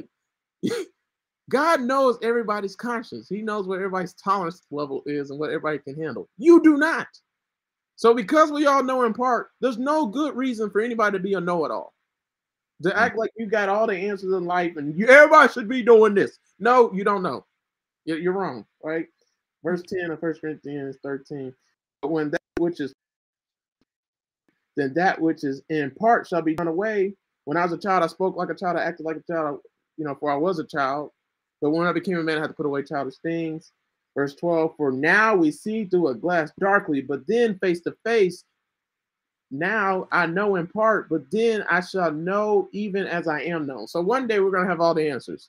God knows everybody's conscious. He knows what everybody's tolerance level is and what everybody can handle. You do not. So because we all know in part, there's no good reason for anybody to be a know-it-all. To act like you got all the answers in life and you, everybody should be doing this. No, you don't know. You're, you're wrong, right? Verse ten of First Corinthians thirteen. But when that which is, then that which is in part shall be done away. When I was a child, I spoke like a child, I acted like a child, you know, for I was a child. But when I became a man, I had to put away childish things. Verse twelve, for now we see through a glass darkly, but then face to face. Now I know in part, but then I shall know even as I am known. So one day we're going to have all the answers.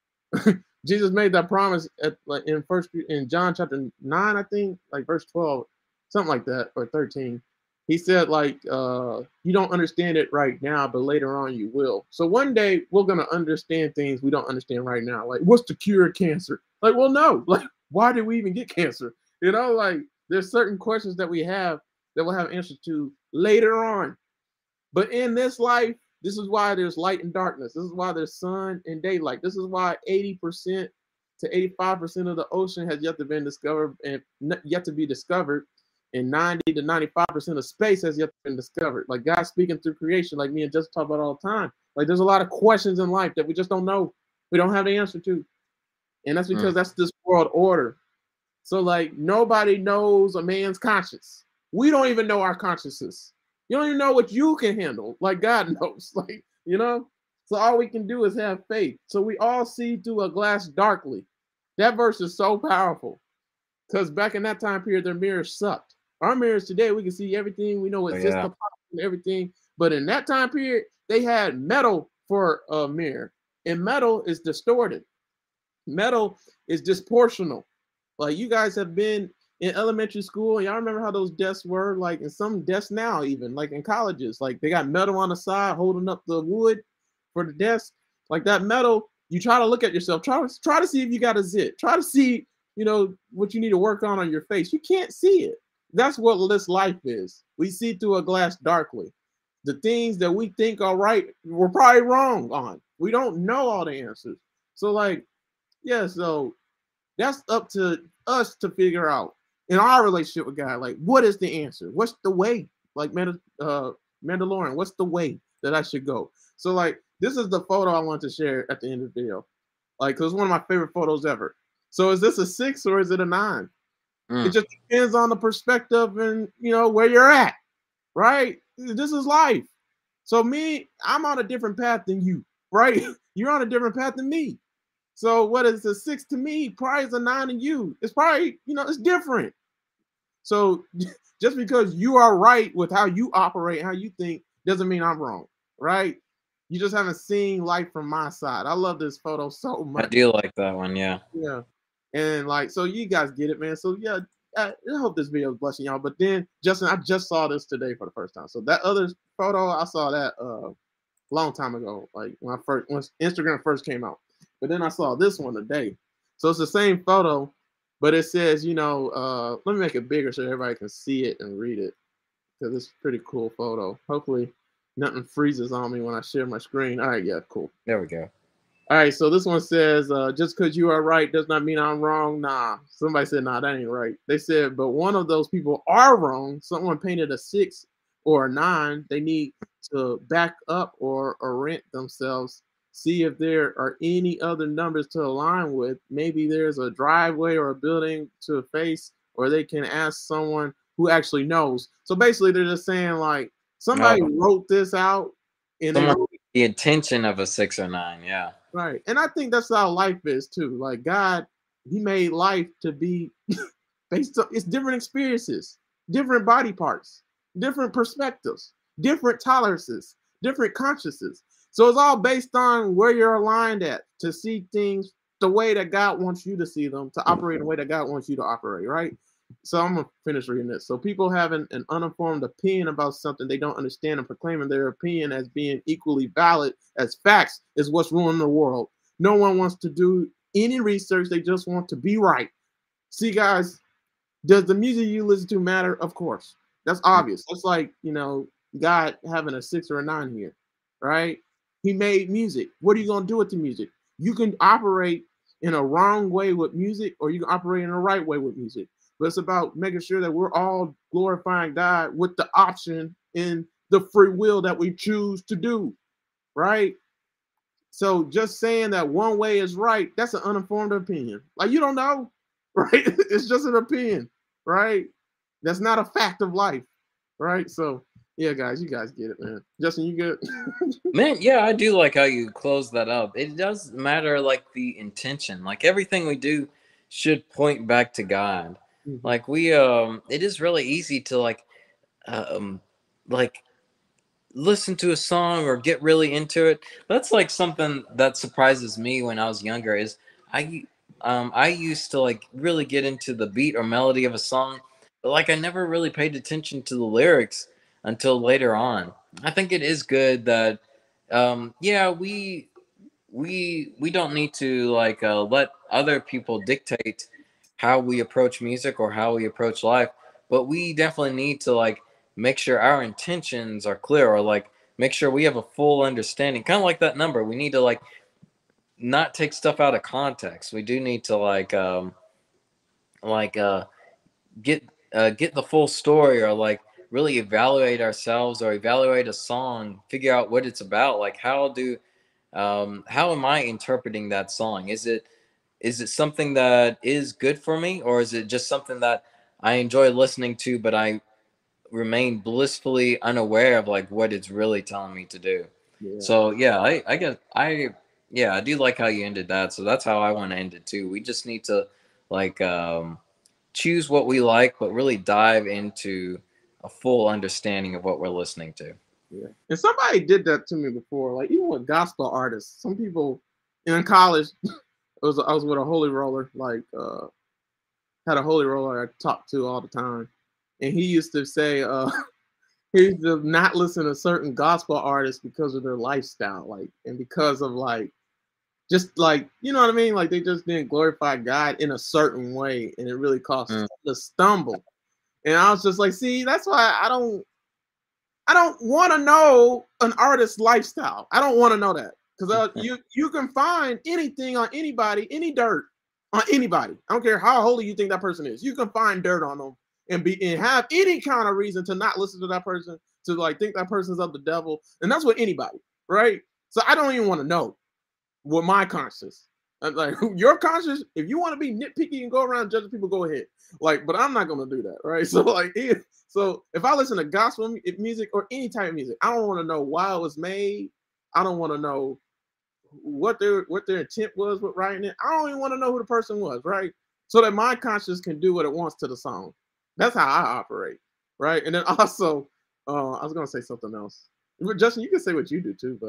Jesus made that promise at, like in first in John chapter nine, I think, like verse twelve, something like that, or thirteen. He said, like, uh, you don't understand it right now, but later on you will. So one day we're going to understand things we don't understand right now. Like, what's the cure of cancer? Like, well, no. Like, why did we even get cancer? You know, like, there's certain questions that we have that we'll have answers to later on. But in this life, this is why there's light and darkness. This is why there's sun and daylight. This is why eighty percent to eighty-five percent of the ocean has yet to been discovered and yet to be discovered. And ninety to ninety-five percent of space has yet to been discovered. Like God speaking through creation, like me and Justin talk about all the time. Like there's a lot of questions in life that we just don't know. We don't have the answer to. And that's because mm. that's this world order. So like nobody knows a man's conscience. We don't even know our consciences. You don't even know what you can handle. Like God knows. Like, you know? So all we can do is have faith. So we all see through a glass darkly. That verse is so powerful. Because back in that time period, their mirrors sucked. Our mirrors today, we can see everything. We know it's just the and everything. But in that time period, they had metal for a mirror. And metal is distorted. Metal is disproportional. Like you guys have been in elementary school, and y'all remember how those desks were, like in some desks now, even like in colleges, like they got metal on the side holding up the wood for the desk. Like that metal, you try to look at yourself, try to try to see if you got a zit, try to see, you know, what you need to work on on your face. You can't see it. That's what this life is. We see through a glass darkly. The things that we think are right, we're probably wrong on. We don't know all the answers. So like, yeah, so that's up to us to figure out in our relationship with God, like, what is the answer? What's the way? Like Mand- uh, Mandalorian, what's the way that I should go? So like, this is the photo I want to share at the end of the video. Like, cause it's one of my favorite photos ever. So is this a six or is it a nine? Mm. It just depends on the perspective and, you know, where you're at, right? This is life. So me, I'm on a different path than you, right? You're on a different path than me. So what is a six to me probably is a nine to you. It's probably, you know, it's different. So just because you are right with how you operate, how you think, doesn't mean I'm wrong, right? You just haven't seen life from my side. I love this photo so much. I do like that one, yeah. Yeah. And like, so you guys get it, man. So yeah, I, I hope this video is blessing y'all. But then, Justin, I just saw this today for the first time. So that other photo, I saw that uh, a long time ago, like when I first when Instagram first came out. But then I saw this one today. So it's the same photo, but it says, you know, uh, let me make it bigger so everybody can see it and read it, because it's a pretty cool photo. Hopefully, nothing freezes on me when I share my screen. All right, yeah, cool. There we go. All right, so this one says, uh, just because you are right does not mean I'm wrong. Nah, somebody said, nah, that ain't right. They said, but one of those people are wrong. Someone painted a six or a nine. They need to back up or orient themselves, see if there are any other numbers to align with. Maybe there's a driveway or a building to face, or they can ask someone who actually knows. So basically, they're just saying, like, somebody Oh. wrote this out, and they Someone, wrote the intention of a six or nine, yeah. right. And I think that's how life is too. Like God, He made life to be based on it's different experiences, different body parts, different perspectives, different tolerances, different consciences. So it's all based on where you're aligned at to see things the way that God wants you to see them, to operate in the way that God wants you to operate, right? So I'm gonna finish reading this. So people having an uninformed opinion about something they don't understand and proclaiming their opinion as being equally valid as facts is what's ruining the world. No one wants to do any research. They just want to be right. See, guys, does the music you listen to matter? Of course. That's obvious. That's like, you know, God having a six or a nine here, right? He made music. What are you gonna do with the music? You can operate in a wrong way with music, or you can operate in a right way with music. But it's about making sure that we're all glorifying God with the option in the free will that we choose to do, right? So just saying that one way is right, that's an uninformed opinion. Like, you don't know, right? It's just an opinion, right? That's not a fact of life, right? So yeah, guys, you guys get it, man. Justin, you good? Man, yeah, I do like how you close that up. It does matter, like the intention. Like everything we do should point back to God. Mhm. Like we, um, it is really easy to like, um, like listen to a song or get really into it. That's like something that surprises me when I was younger. Is I, um, I used to like really get into the beat or melody of a song, but like I never really paid attention to the lyrics until later on. I think it is good that um yeah we we we don't need to like uh, let other people dictate how we approach music or how we approach life, but we definitely need to like make sure our intentions are clear, or like make sure we have a full understanding, kind of like that number. We need to like not take stuff out of context. We do need to like um like uh get uh, get the full story, or like really evaluate ourselves or evaluate a song, figure out what it's about. Like how do um how am I interpreting that song? Is it is it something that is good for me, or is it just something that I enjoy listening to but I remain blissfully unaware of like what it's really telling me to do? Yeah. So yeah, i i guess I yeah, I do like how you ended that. So that's how I want to end it too. We just need to like um choose what we like, but really dive into a full understanding of what we're listening to. Yeah. And somebody did that to me before, like even with gospel artists. Some people in college, it was I was with a holy roller, like uh had a holy roller I talked to all the time. And he used to say, uh, he used to not listen to certain gospel artists because of their lifestyle, like, and because of like just like, you know what I mean? Like they just didn't glorify God in a certain way, and it really caused Mm. to stumble. And I was just like, see, that's why I don't I don't want to know an artist's lifestyle. I don't want to know that, because uh, you you can find anything on anybody, any dirt on anybody. I don't care how holy you think that person is. You can find dirt on them and be and have any kind of reason to not listen to that person, to like think that person's of the devil, and that's with anybody, right? So I don't even want to know what my conscience. I'm like your conscience, if you want to be nitpicky and go around judging people, go ahead. Like, but I'm not gonna do that, right? So like, if, so if I listen to gospel music or any type of music, I don't want to know why it was made. I don't want to know what their what their intent was with writing it. I don't even want to know who the person was, right? So that my conscience can do what it wants to the song. That's how I operate, right? And then also, uh, I was gonna say something else. Justin, you can say what you do too, but like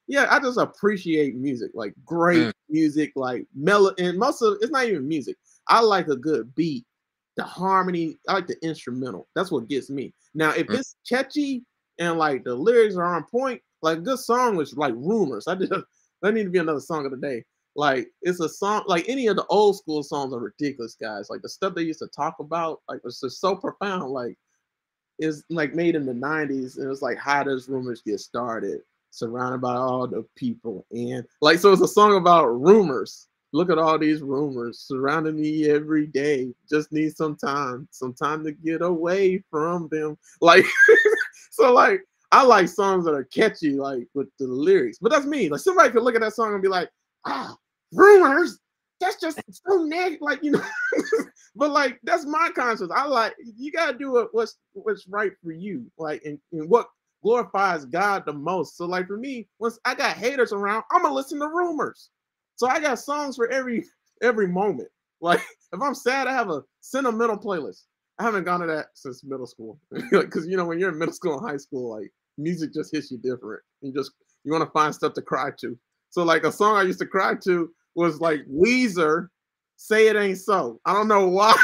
yeah, I just appreciate music, like great Mm. music, like melody, and most of it's not even music. I like a good beat, the harmony. I like the instrumental. That's what gets me. Now, if Mm. it's catchy and like the lyrics are on point, like a good song was like Rumors. I did. That need to be another song of the day. Like it's a song, like any of the old school songs are ridiculous, guys. Like the stuff they used to talk about, like it's just so profound. Like is like made in the nineties, and it's like how does rumors get started? Surrounded by all the people, and like so it's a song about rumors. Look at all these rumors surrounding me every day. Just need some time, some time to get away from them. Like so, like I like songs that are catchy, like with the lyrics. But that's me. Like somebody could look at that song and be like, ah, rumors. That's just so negative, like you know. But like that's my conscience. I like you gotta do what, what's what's right for you, like and, and what glorifies God the most. So like for me, once I got haters around, I'm gonna listen to rumors. So I got songs for every every moment. Like if I'm sad, I have a sentimental playlist. I haven't gone to that since middle school because you know when you're in middle school and high school, like music just hits you different. You just you want to find stuff to cry to. So like a song I used to cry to was like Weezer, "Say It Ain't So." I don't know why.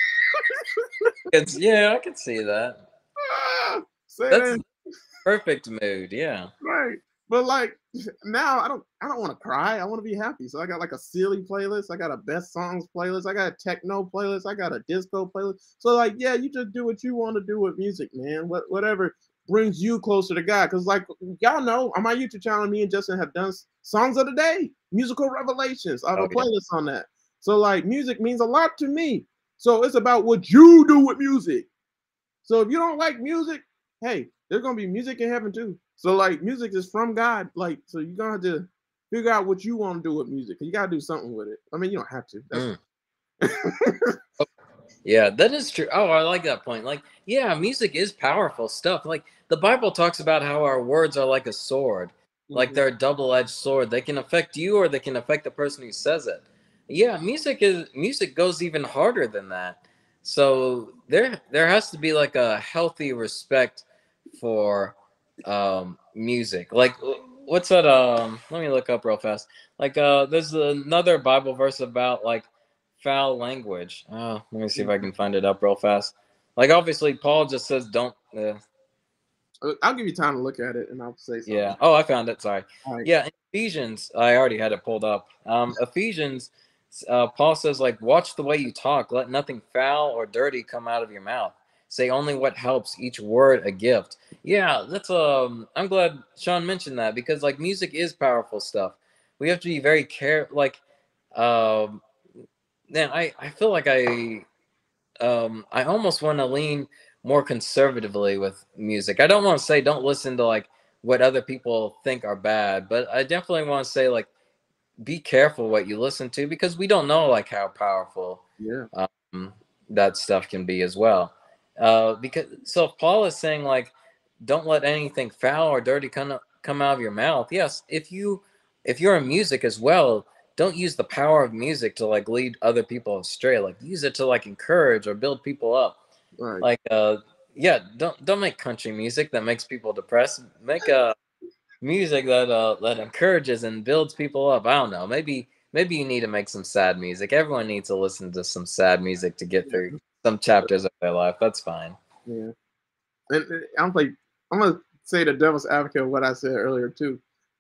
It's yeah, I can see that. Say That's it ain't perfect mood. Yeah. right. But like now I don't I don't want to cry. I want to be happy. So I got like a silly playlist. I got a best songs playlist. I got a techno playlist. I got a disco playlist. So like yeah, you just do what you want to do with music, man. What whatever brings you closer to God. Cause like y'all know on my YouTube channel, me and Justin have done songs of the day, musical revelations. I have Oh a yeah. playlist on that. So like music means a lot to me. So it's about what you do with music. So if you don't like music, hey, there's gonna be music in heaven too. So like music is from God. Like so you're gonna have to figure out what you want to do with music. You gotta do something with it. I mean, you don't have to. That's Mm. Yeah, that is true. Oh, I like that point. Like, yeah, music is powerful stuff. Like the Bible talks about how our words are like a sword. Like Mhm. they're a double-edged sword. They can affect you or they can affect the person who says it. Yeah, music is music goes even harder than that. So there there has to be like a healthy respect for um music. Like what's that um let me look up real fast. Like uh there's another Bible verse about like foul language. Uh, let me see if I can find it up real fast. Like obviously Paul just says don't uh, Uh, I'll give you time to look at it and I'll say yeah. something. Oh, I found it. Sorry. All right. Yeah, in Ephesians, I already had it pulled up. Um, Ephesians, uh, Paul says, like, watch the way you talk. Let nothing foul or dirty come out of your mouth. Say only what helps. Each word a gift. Yeah, that's um. I'm glad Sean mentioned that because like music is powerful stuff. We have to be very care. Like, um, man, I I feel like I um I almost want to lean more conservatively with music. I don't want to say don't listen to like what other people think are bad, but I definitely want to say like be careful what you listen to because we don't know like how powerful Yeah. um, that stuff can be as well. Uh, because so if Paul is saying like don't let anything foul or dirty come come out of your mouth. Yes, if you if you're in music as well, don't use the power of music to like lead other people astray. Like use it to like encourage or build people up. Right. Like uh yeah, don't don't make country music that makes people depressed. Make uh music that uh that encourages and builds people up. I don't know. Maybe maybe you need to make some sad music. Everyone needs to listen to some sad music to get through Yeah. some chapters of their life. That's fine. Yeah. And, and I'm like, I'm gonna say the devil's advocate of what I said earlier too.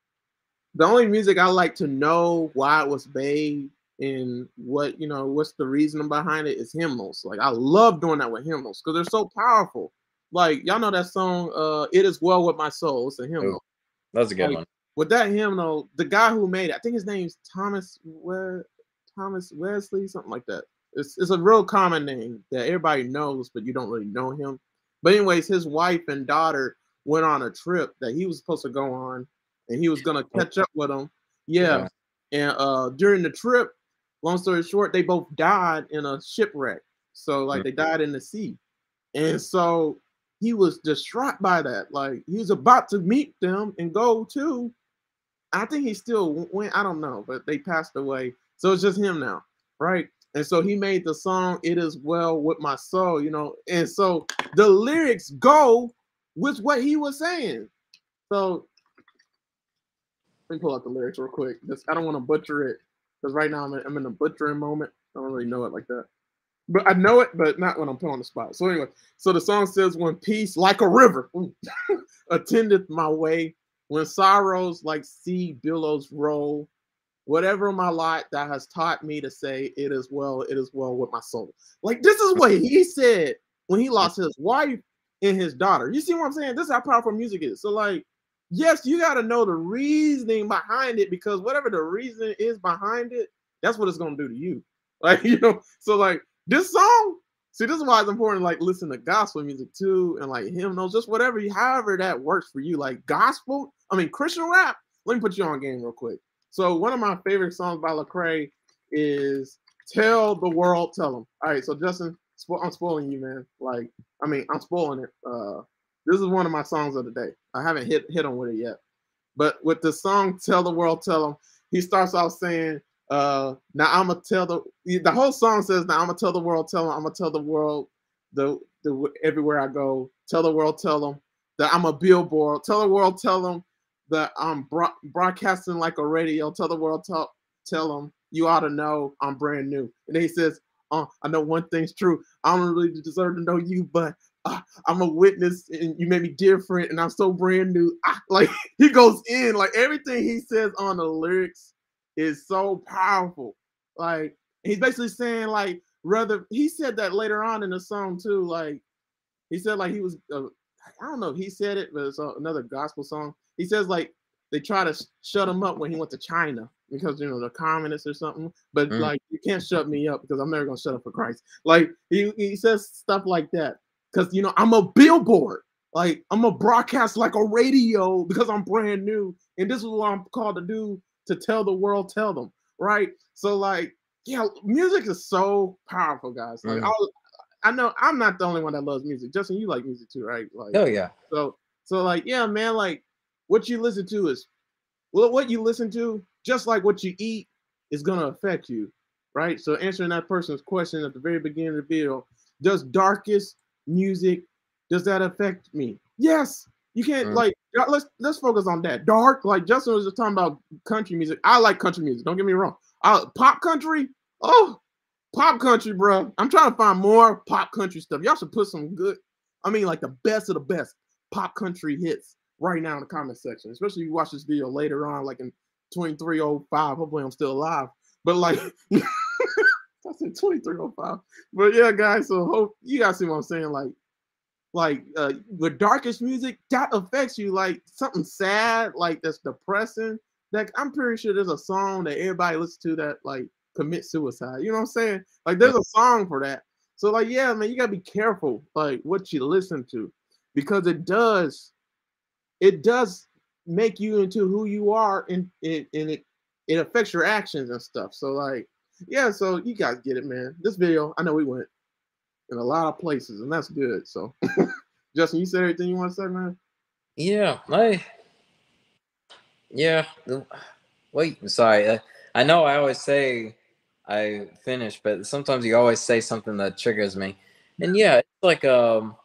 The only music I like to know why it was made and what you know what's the reason behind it is hymnals. Like I love doing that with hymnals because they're so powerful. Like y'all know that song, uh, "It Is Well with My Soul." It's a Ooh, hymnal. that's a good Like one. with that hymnal, the guy who made it, I think his name's Thomas we- Thomas Wesley, something like that. It's it's a real common name that everybody knows, but you don't really know him. But anyways, his wife and daughter went on a trip that he was supposed to go on, and he was gonna catch up with them. Yeah, Yeah. and uh, during the trip, long story short, they both died in a shipwreck. So like Mm. they died in the sea, and so he was distraught by that. Like he was about to meet them and go to. I think he still went. I don't know, but they passed away. So it's just him now, right? And so he made the song "It Is Well with My Soul," you know. And so the lyrics go with what he was saying. So Let me pull out the lyrics real quick. Just, I don't want to butcher it because right now I'm in, I'm in a butchering moment. I don't really know it like that. But I know it, but not when I'm put on the spot. So anyway, so the song says, "When peace like a river attendeth my way, when sorrows like sea billows roll, whatever my lot that has taught me to say, it is well, it is well with my soul." Like this is what he said when he lost his wife and his daughter. You see what I'm saying? This is how powerful music is. So like, yes, you got to know the reasoning behind it because whatever the reason is behind it, that's what it's gonna do to you. Like you know, so like this song. See, this is why it's important. Like listen to gospel music too, and like hymnals, just whatever, however that works for you. Like gospel, I mean Christian rap. Let me put you on game real quick. So one of my favorite songs by Lecrae is "Tell the World, Tell Them." All right, so Justin, I'm spoiling you, man. Like, I mean, I'm spoiling it. Uh, this is one of my songs of the day. I haven't hit hit on with it yet, but with the song "Tell the World, Tell Them," he starts off saying, uh, "Now I'm gonna tell the the whole song says, now I'm gonna tell the world, tell them, I'm gonna tell the world, the the everywhere I go, tell the world, tell them that I'm a billboard, tell the world, tell them." That I'm bro- broadcasting like a radio. Tell the world, tell, tell them you ought to know I'm brand new. And then he says, uh, "I know one thing's true. I don't really deserve to know you, but uh, I'm a witness, and you made me different, and I'm so brand new." Ah, like he goes in, like everything he says on the lyrics is so powerful. Like he's basically saying, like, rather he said that later on in the song too. Like he said, like he was. Uh, I don't know if he said it, but it's another gospel song. He says like they try to sh- shut him up when he went to China because you know they're communists or something. But mm. like you can't shut me up because I'm never gonna shut up for Christ. Like he, he says stuff like that because you know I'm a billboard. Like I'm a broadcast like a radio because I'm brand new, and this is what I'm called to do, to tell the world, tell them, right? So like yeah, music is so powerful, guys. Like mm. I was, I know I'm not the only one that loves music. Justin, you like music too, right? Like, oh yeah. So, so like, yeah, man, like what you listen to is, well, what you listen to, just like what you eat, is gonna affect you, right? So, answering that person's question at the very beginning of the video, does darkest music, does that affect me? Yes. You can't mm. like let's let's focus on that. Dark, like Justin was just talking about country music. I like country music. Don't get me wrong. I, pop country, oh. Pop country, bro. I'm trying to find more pop country stuff. Y'all should put some good, I mean, like the best of the best pop country hits right now in the comment section. Especially if you watch this video later on, like in twenty-three oh five. Hopefully, I'm still alive. But like, I said twenty-three oh five. But yeah, guys. So hope you guys see what I'm saying. Like, like uh, the darkest music that affects you. Like something sad, like that's depressing. Like I'm pretty sure there's a song that everybody listens to that like commit suicide. You know what I'm saying? Like there's a song for that. So like, yeah, man, you gotta be careful like what you listen to because it does, it does make you into who you are and it and it it affects your actions and stuff. So like, yeah, so you guys get it, man. This video, I know we went in a lot of places and that's good. So Justin, you said everything you want to say, man? Yeah, I yeah. Wait, sorry. Uh, I know I always say I finish, but sometimes you always say something that triggers me. And yeah, it's like um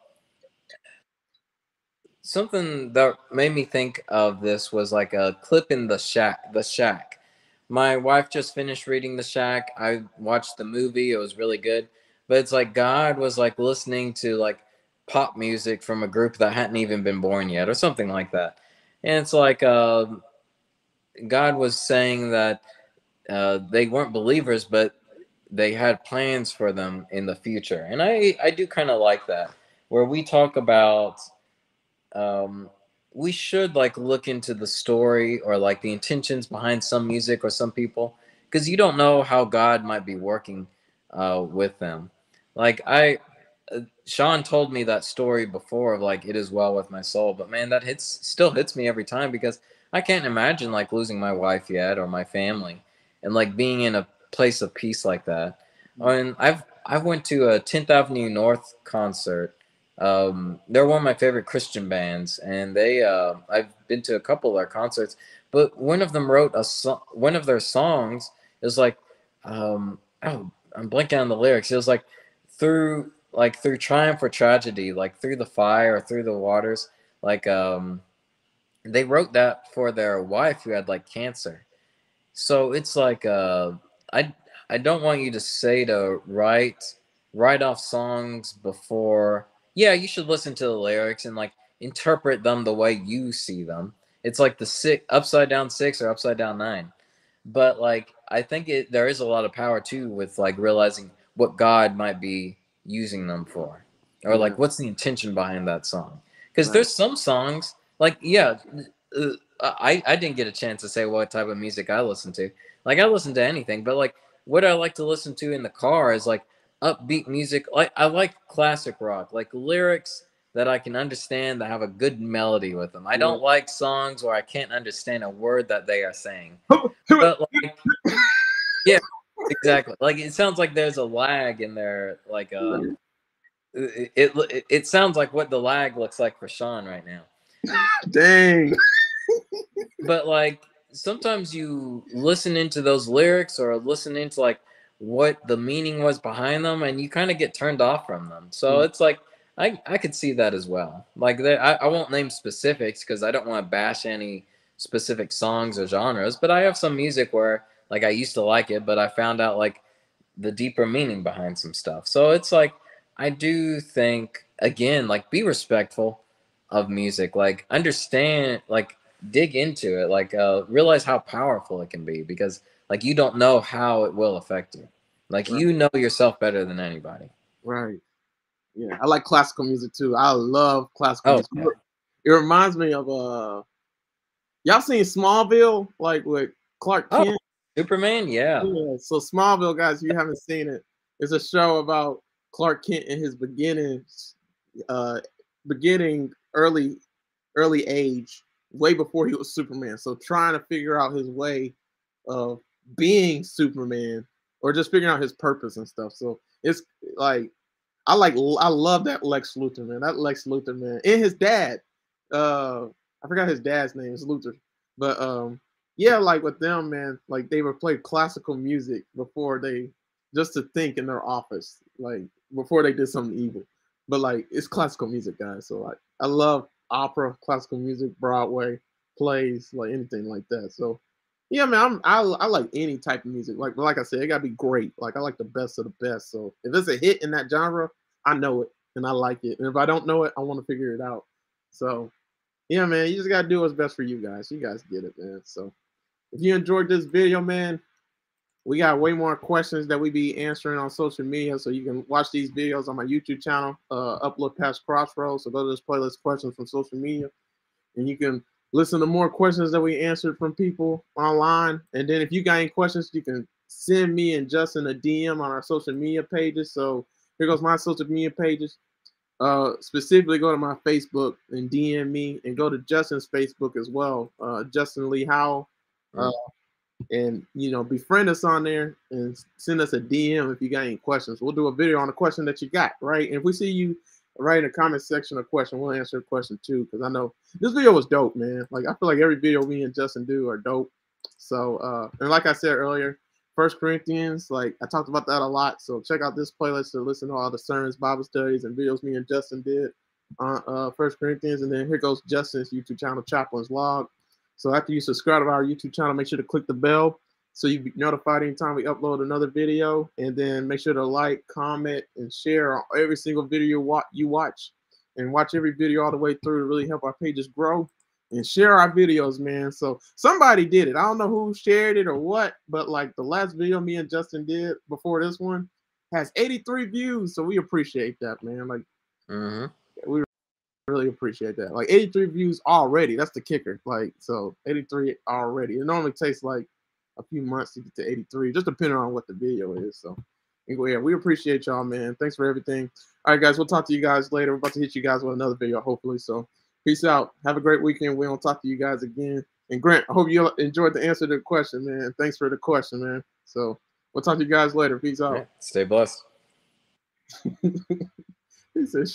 something that made me think of this was like a clip in the shack the shack. My wife just finished reading The Shack. I watched the movie, it was really good. But it's like God was like listening to like pop music from a group that hadn't even been born yet or something like that. And it's like uh, God was saying that uh, they weren't believers, but they had plans for them in the future. And I, I do kind of like that, where we talk about, um, we should like look into the story or like the intentions behind some music or some people, because you don't know how God might be working uh, with them. Like I, uh, Sean told me that story before of like, it is well with my soul, but man, that hits, still hits me every time because I can't imagine like losing my wife yet or my family and like being in a place of peace like that. And I've I've went to a tenth Avenue North concert. Um, they're one of my favorite Christian bands, and they uh, I've been to a couple of their concerts. But one of them wrote a so- one of their songs is like, um, oh, I'm blanking on the lyrics. It was like through like through triumph or tragedy, like through the fire or through the waters, like um, they wrote that for their wife who had like cancer. So it's like uh, I I don't want you to say to write write off songs before. Yeah, you should listen to the lyrics and like interpret them the way you see them. It's like the six upside down six or upside down nine. But like I think it there is a lot of power too with like realizing what God might be using them for, or Yeah. like what's the intention behind that song. Because Right. there's some songs like yeah. Uh, I, I didn't get a chance to say what type of music I listen to. Like I listen to anything, but like what I like to listen to in the car is like upbeat music. Like I like classic rock, like lyrics that I can understand that have a good melody with them. I Yeah. don't like songs where I can't understand a word that they are saying. But like yeah, exactly. Like it sounds like there's a lag in there. Like uh, it, it it sounds like what the lag looks like for Sean right now. Dang. But like sometimes you listen into those lyrics or listen into like what the meaning was behind them, and you kind of get turned off from them. So it's like I I could see that as well. Like there, I, I won't name specifics because I don't want to bash any specific songs or genres. But I have some music where like I used to like it, but I found out like the deeper meaning behind some stuff. So it's like I do think again, like be respectful of music, like understand, like dig into it, like uh realize how powerful it can be, because like you don't know how it will affect you. Like Right. you know yourself better than anybody. Right. Yeah, I like classical music too. I love classical Oh music. yeah. It reminds me of uh, y'all seen Smallville, like with Clark Oh, Kent? Superman, yeah. Yeah. So Smallville, guys, if you haven't seen it, it's a show about Clark Kent in his beginnings, uh, beginning early, early age, way before he was Superman. So trying to figure out his way of being Superman, or just figuring out his purpose and stuff. So it's like I like I love that Lex Luthor, man. That Lex Luthor, man, and his dad. Uh, I forgot his dad's name. It's Luthor, but um, yeah, like with them, man, like they would play classical music before they just to think in their office, like before they did something evil. But like it's classical music, guys. So like I love opera, classical music, Broadway plays, like anything like that. So yeah, man, I'm, I I like any type of music. Like like I said, it gotta be great. Like I like the best of the best. So if it's a hit in that genre, I know it and I like it. And if I don't know it, I want to figure it out. So yeah, man, you just gotta do what's best for you guys. You guys get it, man. So if you enjoyed this video, man, we got way more questions that we be answering on social media. So you can watch these videos on my YouTube channel, uh, Upload Past Crossroads. So go to this playlist, questions from social media, and you can listen to more questions that we answered from people online. And then if you got any questions, you can send me and Justin a D M on our social media pages. So here goes my social media pages. Uh, specifically, go to my Facebook and D M me, and go to Justin's Facebook as well, uh, Justin Lee Howell. Uh, and you know, befriend us on there and send us a D M if you got any questions. We'll do a video on the question that you got, right? And if we see you write in the comment section a question, we'll answer a question too. Because I know this video was dope, man. Like I feel like every video me and Justin do are dope. So uh, and like I said earlier, First Corinthians, like I talked about that a lot. So check out this playlist to listen to all the sermons, Bible studies, and videos me and Justin did on uh, First Corinthians. And then here goes Justin's YouTube channel, Chaplain's Log. So after you subscribe to our YouTube channel, make sure to click the bell so you be notified anytime we upload another video. And then make sure to like, comment, and share on every single video you watch. And watch every video all the way through to really help our pages grow. And share our videos, man. So somebody did it. I don't know who shared it or what, but like the last video me and Justin did before this one has eighty-three views. So we appreciate that, man. Like mm-hmm. we really appreciate that. Like eighty-three views already. That's the kicker. Like so eighty-three already. It normally takes like a few months to get to eighty-three, just depending on what the video is. So anyway, yeah, we appreciate y'all, man. Thanks for everything. All right, guys, we'll talk to you guys later. We're about to hit you guys with another video, hopefully. So peace out. Have a great weekend. We'll talk to you guys again. And Grant, I hope you enjoyed the answer to the question, man. Thanks for the question, man. So we'll talk to you guys later. Peace out. Yeah, stay blessed. He said,